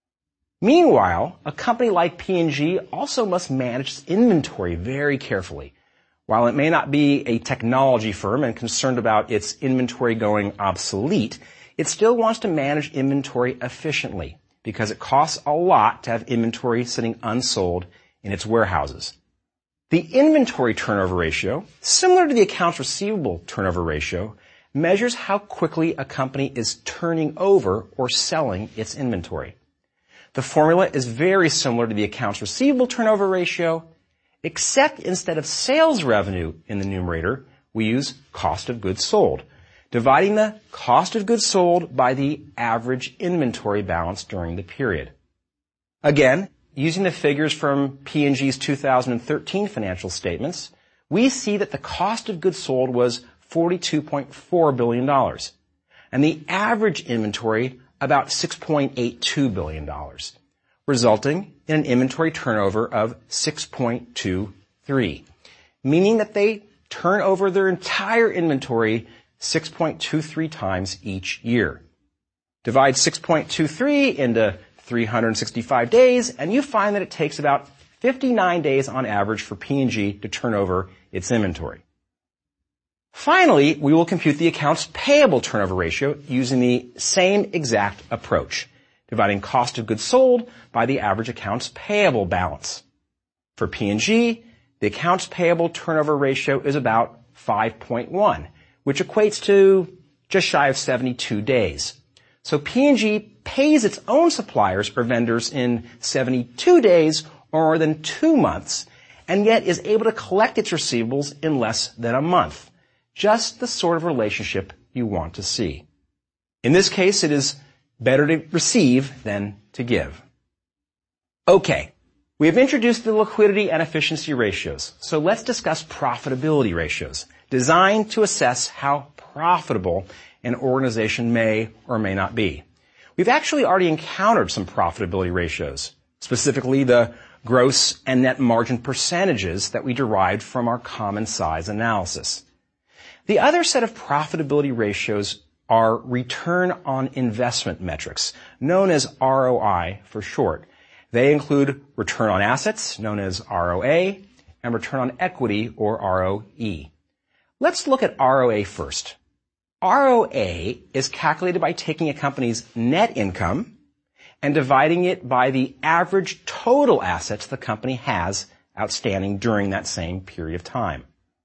Meanwhile, a company like P and G also must manage its inventory very carefully. While it may not be a technology firm and concerned about its inventory going obsolete, it still wants to manage inventory efficiently because it costs a lot to have inventory sitting unsold in its warehouses. The inventory turnover ratio, similar to the accounts receivable turnover ratio, measures how quickly a company is turning over or selling its inventory. The formula is very similar to the accounts receivable turnover ratio, except instead of sales revenue in the numerator, we use cost of goods sold, dividing the cost of goods sold by the average inventory balance during the period. Again, using the figures from P and G's two thousand thirteen financial statements, we see that the cost of goods sold was forty-two point four billion dollars, and the average inventory about six point eight two billion dollars, resulting in an inventory turnover of six point two three, meaning that they turn over their entire inventory six point two three times each year. Divide six point two three into three hundred sixty-five days, and you find that it takes about fifty-nine days on average for P and G to turn over its inventory. Finally, we will compute the accounts payable turnover ratio using the same exact approach, dividing cost of goods sold by the average accounts payable balance. For P and G, the accounts payable turnover ratio is about five point one, which equates to just shy of seventy-two days. So P and G pays its own suppliers or vendors in seventy-two days, or more than two months, and yet is able to collect its receivables in less than a month. Just the sort of relationship you want to see. In this case, it is better to receive than to give. Okay, we have introduced the liquidity and efficiency ratios, so let's discuss profitability ratios, designed to assess how profitable an organization may or may not be. We've actually already encountered some profitability ratios, specifically the gross and net margin percentages that we derived from our common size analysis. The other set of profitability ratios are return on investment metrics, known as R O I for short. They include return on assets, known as R O A, and return on equity, or R O E. Let's look at R O A first. R O A is calculated by taking a company's net income and dividing it by the average total assets the company has outstanding during that same period of time.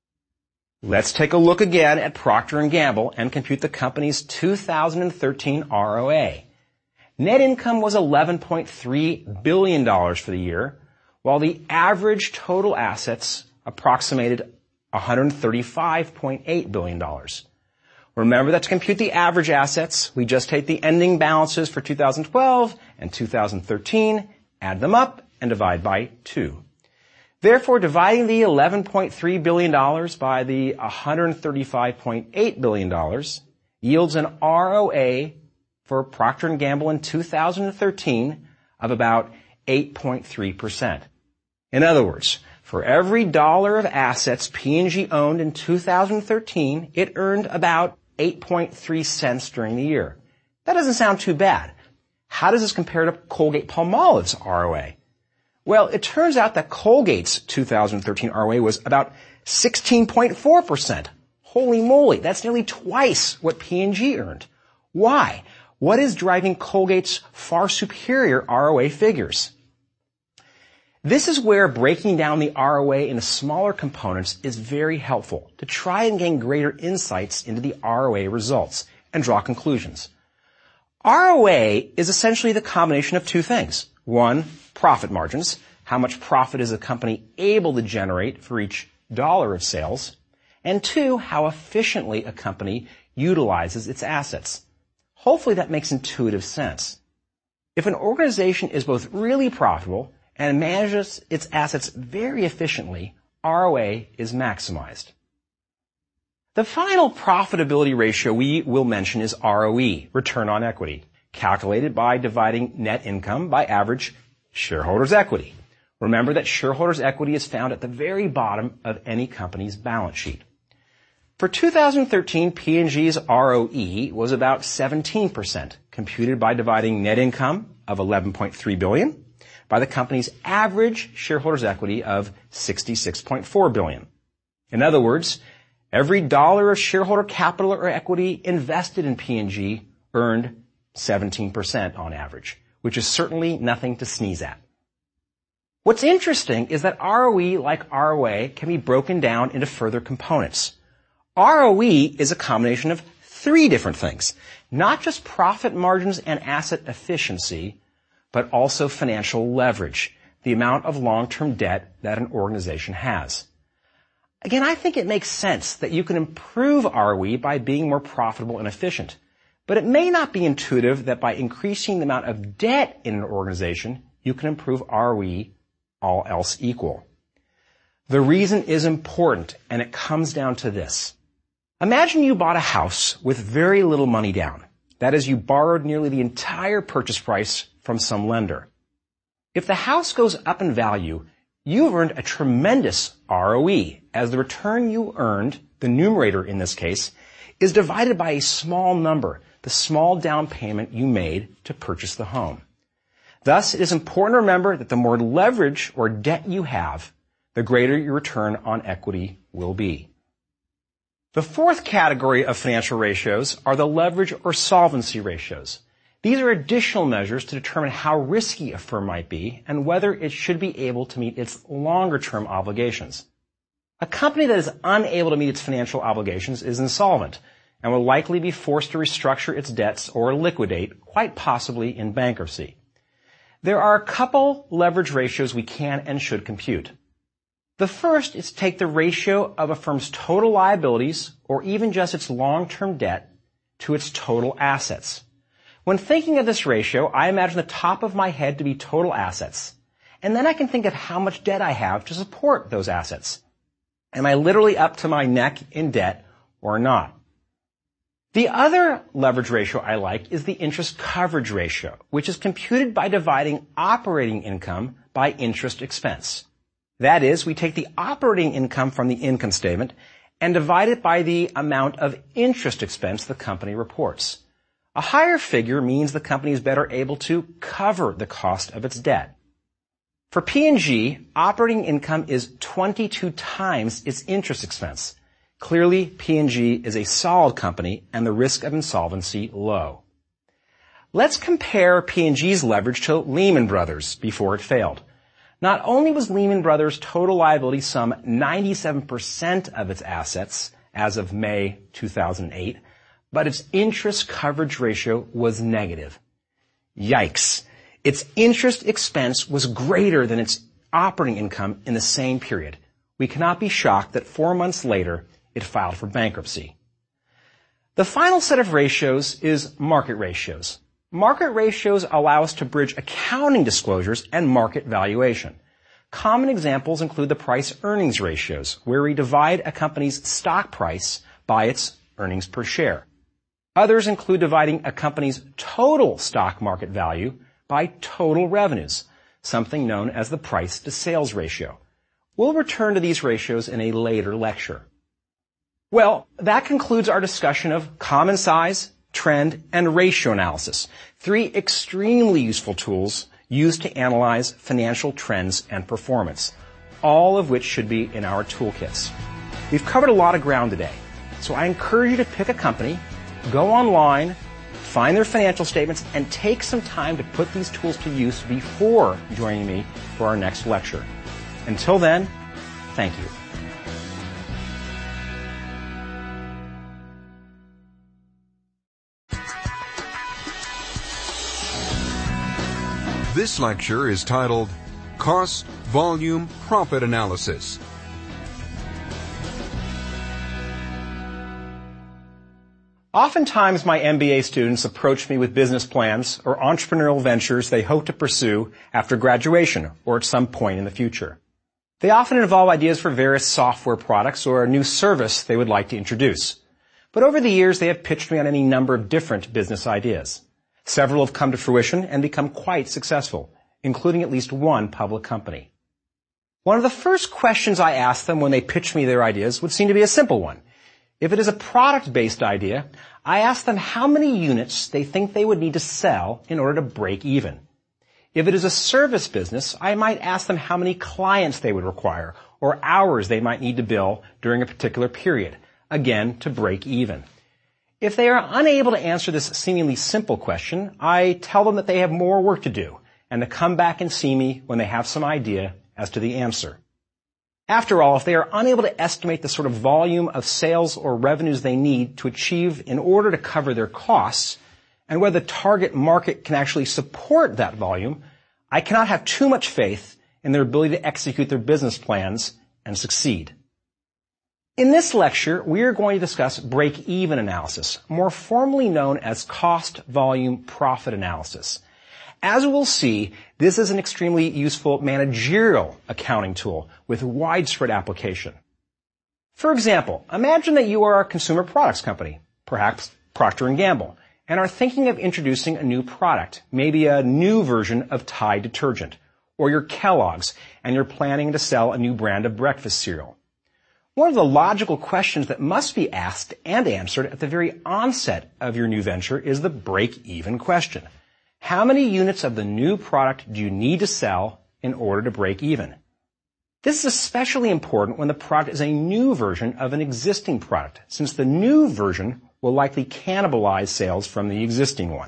Let's take a look again at Procter and Gamble and compute the company's two thousand thirteen R O A. Net income was eleven point three billion dollars for the year, while the average total assets approximated one hundred thirty-five point eight billion dollars. Remember that to compute the average assets, we just take the ending balances for two thousand twelve and two thousand thirteen, add them up, and divide by two. Therefore, dividing the eleven point three billion dollars by the one hundred thirty-five point eight billion dollars yields an R O A for Procter and Gamble in two thousand thirteen of about eight point three percent. In other words, for every dollar of assets P and G owned in two thousand thirteen, it earned about eight point three cents during the year. That doesn't sound too bad. How does this compare to Colgate-Palmolive's R O A? Well, it turns out that Colgate's two thousand thirteen R O A was about sixteen point four percent. Holy moly, that's nearly twice what P and G earned. Why? What is driving Colgate's far superior R O A figures? This is where breaking down the R O A into smaller components is very helpful to try and gain greater insights into the R O A results and draw conclusions. R O A is essentially the combination of two things. One, profit margins. How much profit is a company able to generate for each dollar of sales? And two, how efficiently a company utilizes its assets. Hopefully that makes intuitive sense. If an organization is both really profitable and manages its assets very efficiently, R O A is maximized. The final profitability ratio we will mention is R O E, return on equity, calculated by dividing net income by average shareholders' equity. Remember that shareholders' equity is found at the very bottom of any company's balance sheet. For two thousand thirteen, P and G's R O E was about seventeen percent, computed by dividing net income of eleven point three billion dollars by the company's average shareholders' equity of sixty-six point four billion dollars. In other words, every dollar of shareholder capital or equity invested in P and G earned seventeen percent on average, which is certainly nothing to sneeze at. What's interesting is that R O E, like R O A, can be broken down into further components. R O E is a combination of three different things, not just profit margins and asset efficiency, but also financial leverage, the amount of long-term debt that an organization has. Again, I think it makes sense that you can improve R O E by being more profitable and efficient, but it may not be intuitive that by increasing the amount of debt in an organization, you can improve R O E, all else equal. The reason is important, and it comes down to this. Imagine you bought a house with very little money down. That is, you borrowed nearly the entire purchase price from some lender. If the house goes up in value, you've earned a tremendous R O E, as the return you earned, the numerator in this case, is divided by a small number, the small down payment you made to purchase the home. Thus, it is important to remember that the more leverage or debt you have, the greater your return on equity will be. The fourth category of financial ratios are the leverage or solvency ratios. These are additional measures to determine how risky a firm might be and whether it should be able to meet its longer-term obligations. A company that is unable to meet its financial obligations is insolvent and will likely be forced to restructure its debts or liquidate, quite possibly in bankruptcy. There are a couple leverage ratios we can and should compute. The first is to take the ratio of a firm's total liabilities, or even just its long-term debt, to its total assets. When thinking of this ratio, I imagine the top of my head to be total assets, and then I can think of how much debt I have to support those assets. Am I literally up to my neck in debt or not? The other leverage ratio I like is the interest coverage ratio, which is computed by dividing operating income by interest expense. That is, we take the operating income from the income statement and divide it by the amount of interest expense the company reports. A higher figure means the company is better able to cover the cost of its debt. For P and G, operating income is twenty-two times its interest expense. Clearly, P and G is a solid company and the risk of insolvency low. Let's compare P and G's leverage to Lehman Brothers before it failed. Not only was Lehman Brothers' total liability some ninety-seven percent of its assets as of May two thousand eight, but its interest coverage ratio was negative. Yikes. Its interest expense was greater than its operating income in the same period. We cannot be shocked that four months later, it filed for bankruptcy. The final set of ratios is market ratios. Market ratios allow us to bridge accounting disclosures and market valuation. Common examples include the price-earnings ratios, where we divide a company's stock price by its earnings per share. Others include dividing a company's total stock market value by total revenues, something known as the price-to-sales ratio. We'll return to these ratios in a later lecture. Well, that concludes our discussion of common size, trend, and ratio analysis, three extremely useful tools used to analyze financial trends and performance, all of which should be in our toolkits. We've covered a lot of ground today, so I encourage you to pick a company, go online, find their financial statements, and take some time to put these tools to use before joining me for our next lecture. Until then, thank you. This lecture is titled Cost, Volume, Profit Analysis. Oftentimes, my M B A students approach me with business plans or entrepreneurial ventures they hope to pursue after graduation or at some point in the future. They often involve ideas for various software products or a new service they would like to introduce. But over the years, they have pitched me on any number of different business ideas. Several have come to fruition and become quite successful, including at least one public company. One of the first questions I ask them when they pitch me their ideas would seem to be a simple one. If it is a product-based idea, I ask them how many units they think they would need to sell in order to break even. If it is a service business, I might ask them how many clients they would require or hours they might need to bill during a particular period, again, to break even. If they are unable to answer this seemingly simple question, I tell them that they have more work to do and to come back and see me when they have some idea as to the answer. After all, if they are unable to estimate the sort of volume of sales or revenues they need to achieve in order to cover their costs, and whether the target market can actually support that volume, I cannot have too much faith in their ability to execute their business plans and succeed. In this lecture, we are going to discuss break-even analysis, more formally known as cost, volume, profit analysis. As we'll see, this is an extremely useful managerial accounting tool with widespread application. For example, imagine that you are a consumer products company, perhaps Procter and Gamble, and are thinking of introducing a new product, maybe a new version of Tide detergent, or you're Kellogg's and you're planning to sell a new brand of breakfast cereal. One of the logical questions that must be asked and answered at the very onset of your new venture is the break-even question. How many units of the new product do you need to sell in order to break even? This is especially important when the product is a new version of an existing product, since the new version will likely cannibalize sales from the existing one.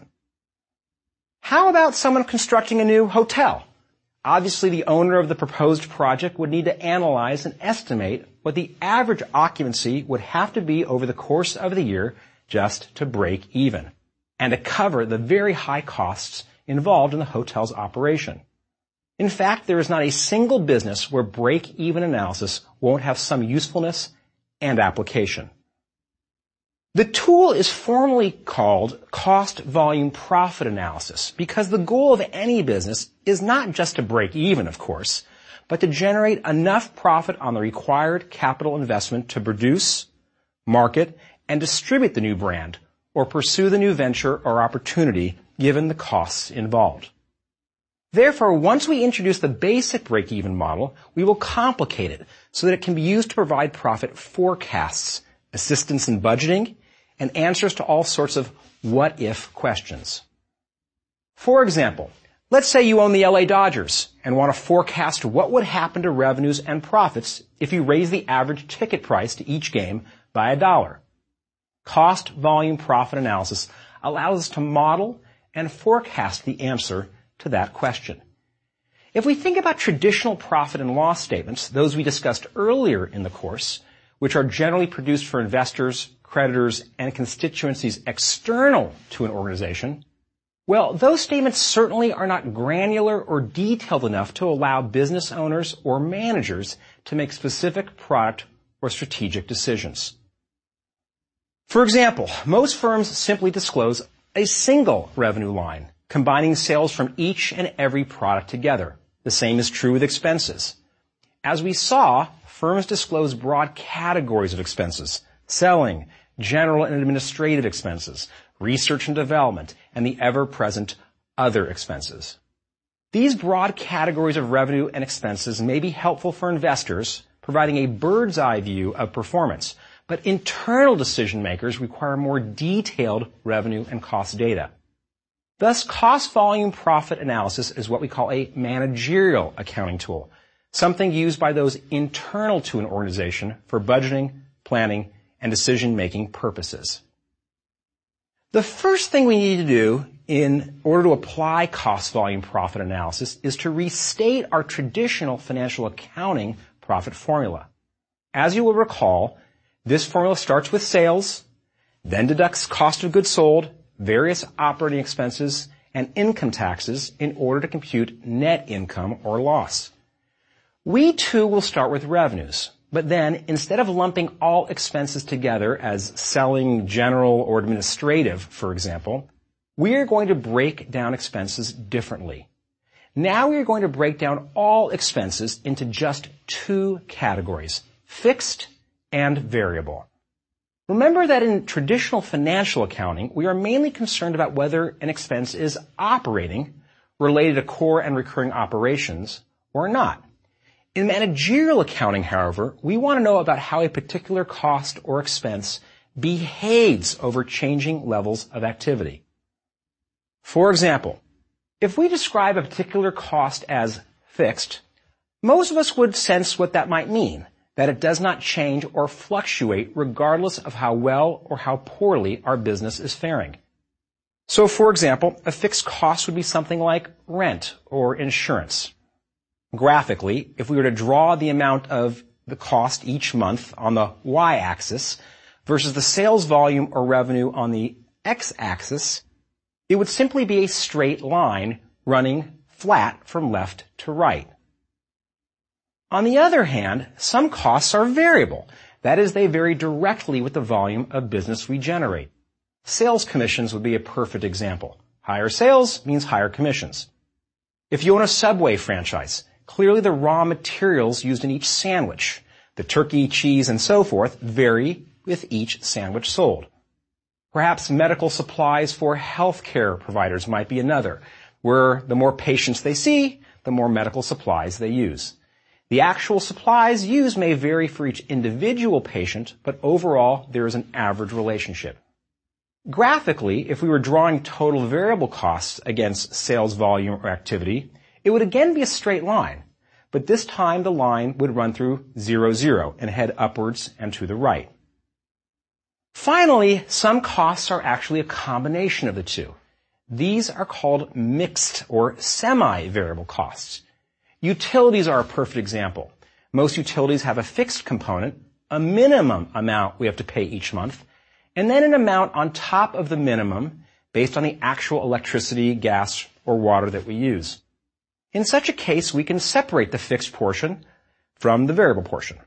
How about someone constructing a new hotel? Obviously, the owner of the proposed project would need to analyze and estimate what the average occupancy would have to be over the course of the year just to break even, and to cover the very high costs involved in the hotel's operation. In fact, there is not a single business where break-even analysis won't have some usefulness and application. The tool is formally called cost, volume, profit analysis because the goal of any business is not just to break even, of course, but to generate enough profit on the required capital investment to produce, market, and distribute the new brand or pursue the new venture or opportunity given the costs involved. Therefore, once we introduce the basic break-even model, we will complicate it so that it can be used to provide profit forecasts, assistance in budgeting, and answers to all sorts of what-if questions. For example, let's say you own the L A Dodgers and want to forecast what would happen to revenues and profits if you raise the average ticket price to each game by a dollar. Cost, volume, profit analysis allows us to model and forecast the answer to that question. If we think about traditional profit and loss statements, those we discussed earlier in the course, which are generally produced for investors, creditors, and constituencies external to an organization, well, those statements certainly are not granular or detailed enough to allow business owners or managers to make specific product or strategic decisions. For example, most firms simply disclose a single revenue line, combining sales from each and every product together. The same is true with expenses. As we saw, firms disclose broad categories of expenses: selling, general and administrative expenses, research and development, and the ever-present other expenses. These broad categories of revenue and expenses may be helpful for investors, providing a bird's eye view of performance, but internal decision makers require more detailed revenue and cost data. Thus, cost, volume, profit analysis is what we call a managerial accounting tool, something used by those internal to an organization for budgeting, planning, and decision-making purposes. The first thing we need to do in order to apply cost, volume, profit analysis is to restate our traditional financial accounting profit formula. As you will recall, this formula starts with sales, then deducts cost of goods sold, various operating expenses, and income taxes in order to compute net income or loss. We too will start with revenues, but then instead of lumping all expenses together as selling, general, or administrative, for example, we are going to break down expenses differently. Now we are going to break down all expenses into just two categories: fixed and variable. Remember that in traditional financial accounting, we are mainly concerned about whether an expense is operating, related to core and recurring operations, or not. In managerial accounting, however, we want to know about how a particular cost or expense behaves over changing levels of activity. For example, if we describe a particular cost as fixed, most of us would sense what that might mean, that it does not change or fluctuate regardless of how well or how poorly our business is faring. So, for example, a fixed cost would be something like rent or insurance. Graphically, if we were to draw the amount of the cost each month on the y-axis versus the sales volume or revenue on the x-axis, It would simply be a straight line running flat from left to right. On the other hand, some costs are variable. That is, they vary directly with the volume of business we generate. Sales commissions would be a perfect example. Higher sales means higher commissions. If you own a Subway franchise, clearly the raw materials used in each sandwich, the turkey, cheese, and so forth, vary with each sandwich sold. Perhaps medical supplies for healthcare providers might be another, where the more patients they see, the more medical supplies they use. The actual supplies used may vary for each individual patient, but overall there is an average relationship. Graphically, if we were drawing total variable costs against sales volume or activity, it would again be a straight line, but this time the line would run through zero, zero and head upwards and to the right. Finally, some costs are actually a combination of the two. These are called mixed or semi-variable costs. Utilities are a perfect example. Most utilities have a fixed component, a minimum amount we have to pay each month, and then an amount on top of the minimum based on the actual electricity, gas, or water that we use. In such a case, we can separate the fixed portion from the variable portion.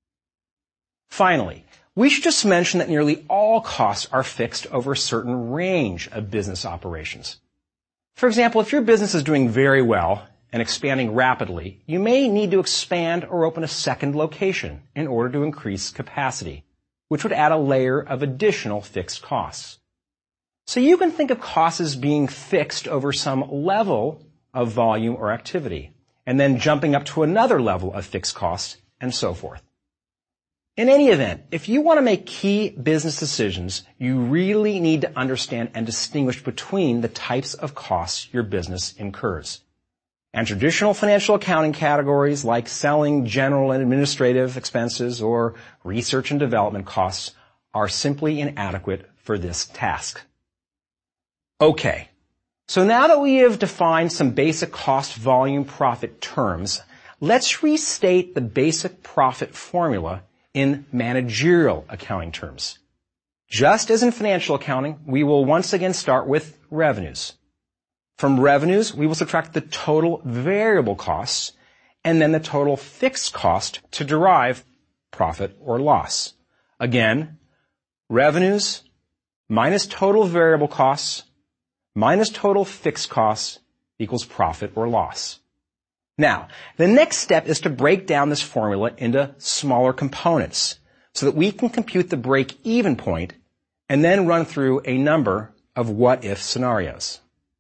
Finally, we should just mention that nearly all costs are fixed over a certain range of business operations. For example, if your business is doing very well and expanding rapidly, you may need to expand or open a second location in order to increase capacity, which would add a layer of additional fixed costs. So you can think of costs as being fixed over some level of volume or activity, and then jumping up to another level of fixed costs, and so forth. In any event, if you want to make key business decisions, you really need to understand and distinguish between the types of costs your business incurs. And traditional financial accounting categories like selling, general and administrative expenses, or research and development costs are simply inadequate for this task. Okay, so now that we have defined some basic cost, volume, profit terms, let's restate the basic profit formula in managerial accounting terms. Just as in financial accounting, we will once again start with revenues. From revenues, we will subtract the total variable costs and then the total fixed cost to derive profit or loss. Again, revenues minus total variable costs minus total fixed costs equals profit or loss. Now, the next step is to break down this formula into smaller components so that we can compute the break-even point and then run through a number of what-if scenarios.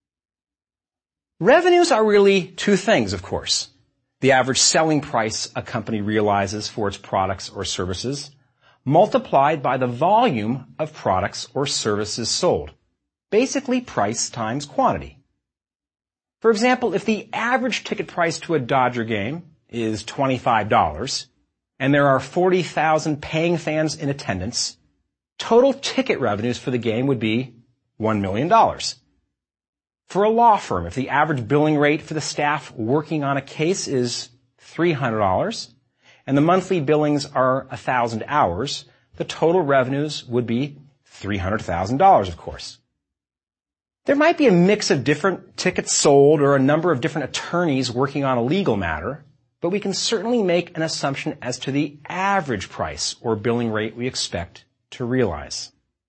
Revenues are really two things, of course. The average selling price a company realizes for its products or services, multiplied by the volume of products or services sold. Basically, price times quantity. For example, if the average ticket price to a Dodger game is twenty-five dollars and there are forty thousand paying fans in attendance, total ticket revenues for the game would be one million dollars. For a law firm, if the average billing rate for the staff working on a case is three hundred dollars and the monthly billings are one thousand hours, the total revenues would be three hundred thousand dollars, of course. There might be a mix of different tickets sold or a number of different attorneys working on a legal matter, but we can certainly make an assumption as to the average price or billing rate we expect to realize.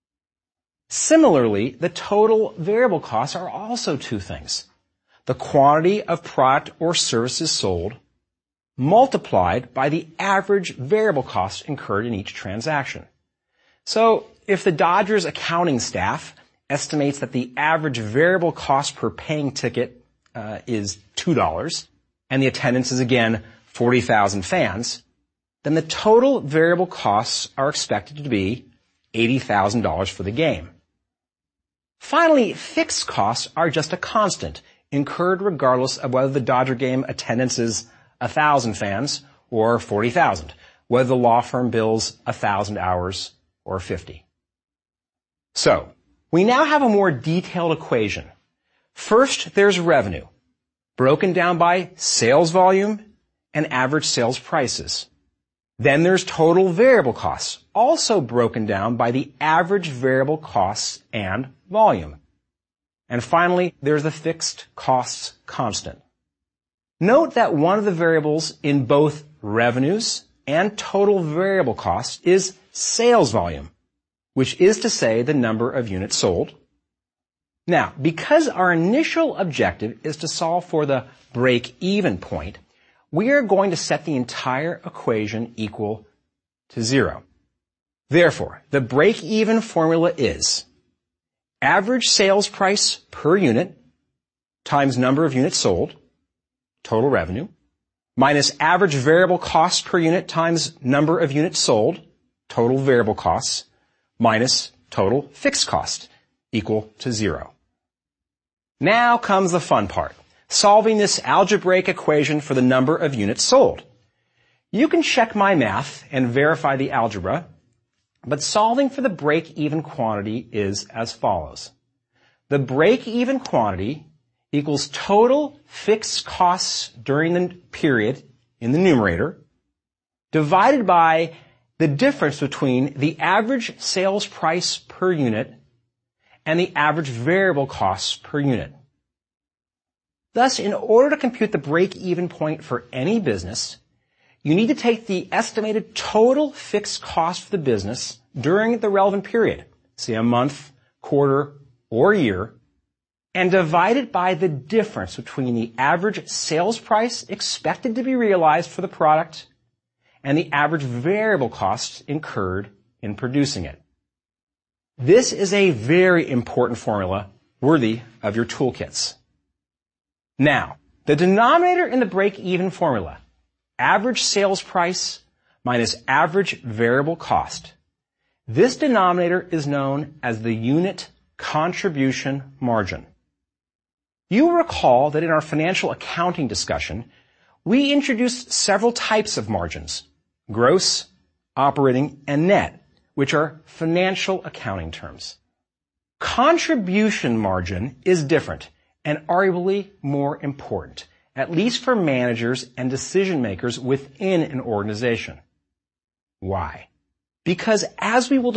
Similarly, the total variable costs are also two things. The quantity of product or services sold multiplied by the average variable cost incurred in each transaction. So, if the Dodgers accounting staff estimates that the average variable cost per paying ticket uh, is two dollars, and the attendance is again forty thousand fans, then the total variable costs are expected to be eighty thousand dollars for the game. Finally, fixed costs are just a constant, incurred regardless of whether the Dodger game attendance is one thousand fans or forty thousand, whether the law firm bills one thousand hours or fifty. So, we now have a more detailed equation. First, there's revenue, broken down by sales volume and average sales prices. Then there's total variable costs, also broken down by the average variable costs and volume. And finally, there's the fixed costs constant. Note that one of the variables in both revenues and total variable costs is sales volume, which is to say the number of units sold. Now, because our initial objective is to solve for the break-even point, we are going to set the entire equation equal to zero. Therefore, the break-even formula is average sales price per unit times number of units sold, total revenue, minus average variable cost per unit times number of units sold, total variable costs, minus total fixed cost, equal to zero. Now comes the fun part, solving this algebraic equation for the number of units sold. You can check my math and verify the algebra, but solving for the break-even quantity is as follows. The break-even quantity equals total fixed costs during the period in the numerator divided by the difference between the average sales price per unit and the average variable costs per unit. Thus, in order to compute the break-even point for any business, you need to take the estimated total fixed cost for the business during the relevant period, say a month, quarter, or year, and divide it by the difference between the average sales price expected to be realized for the product and the average variable costs incurred in producing it. This is a very important formula worthy of your toolkits. Now, the denominator in the break-even formula, average sales price minus average variable cost. This denominator is known as the unit contribution margin. You will recall that in our financial accounting discussion, we introduced several types of margins, gross, operating, and net, which are financial accounting terms. Contribution margin is different and arguably more important, at least for managers and decision makers within an organization. Why? Because as we will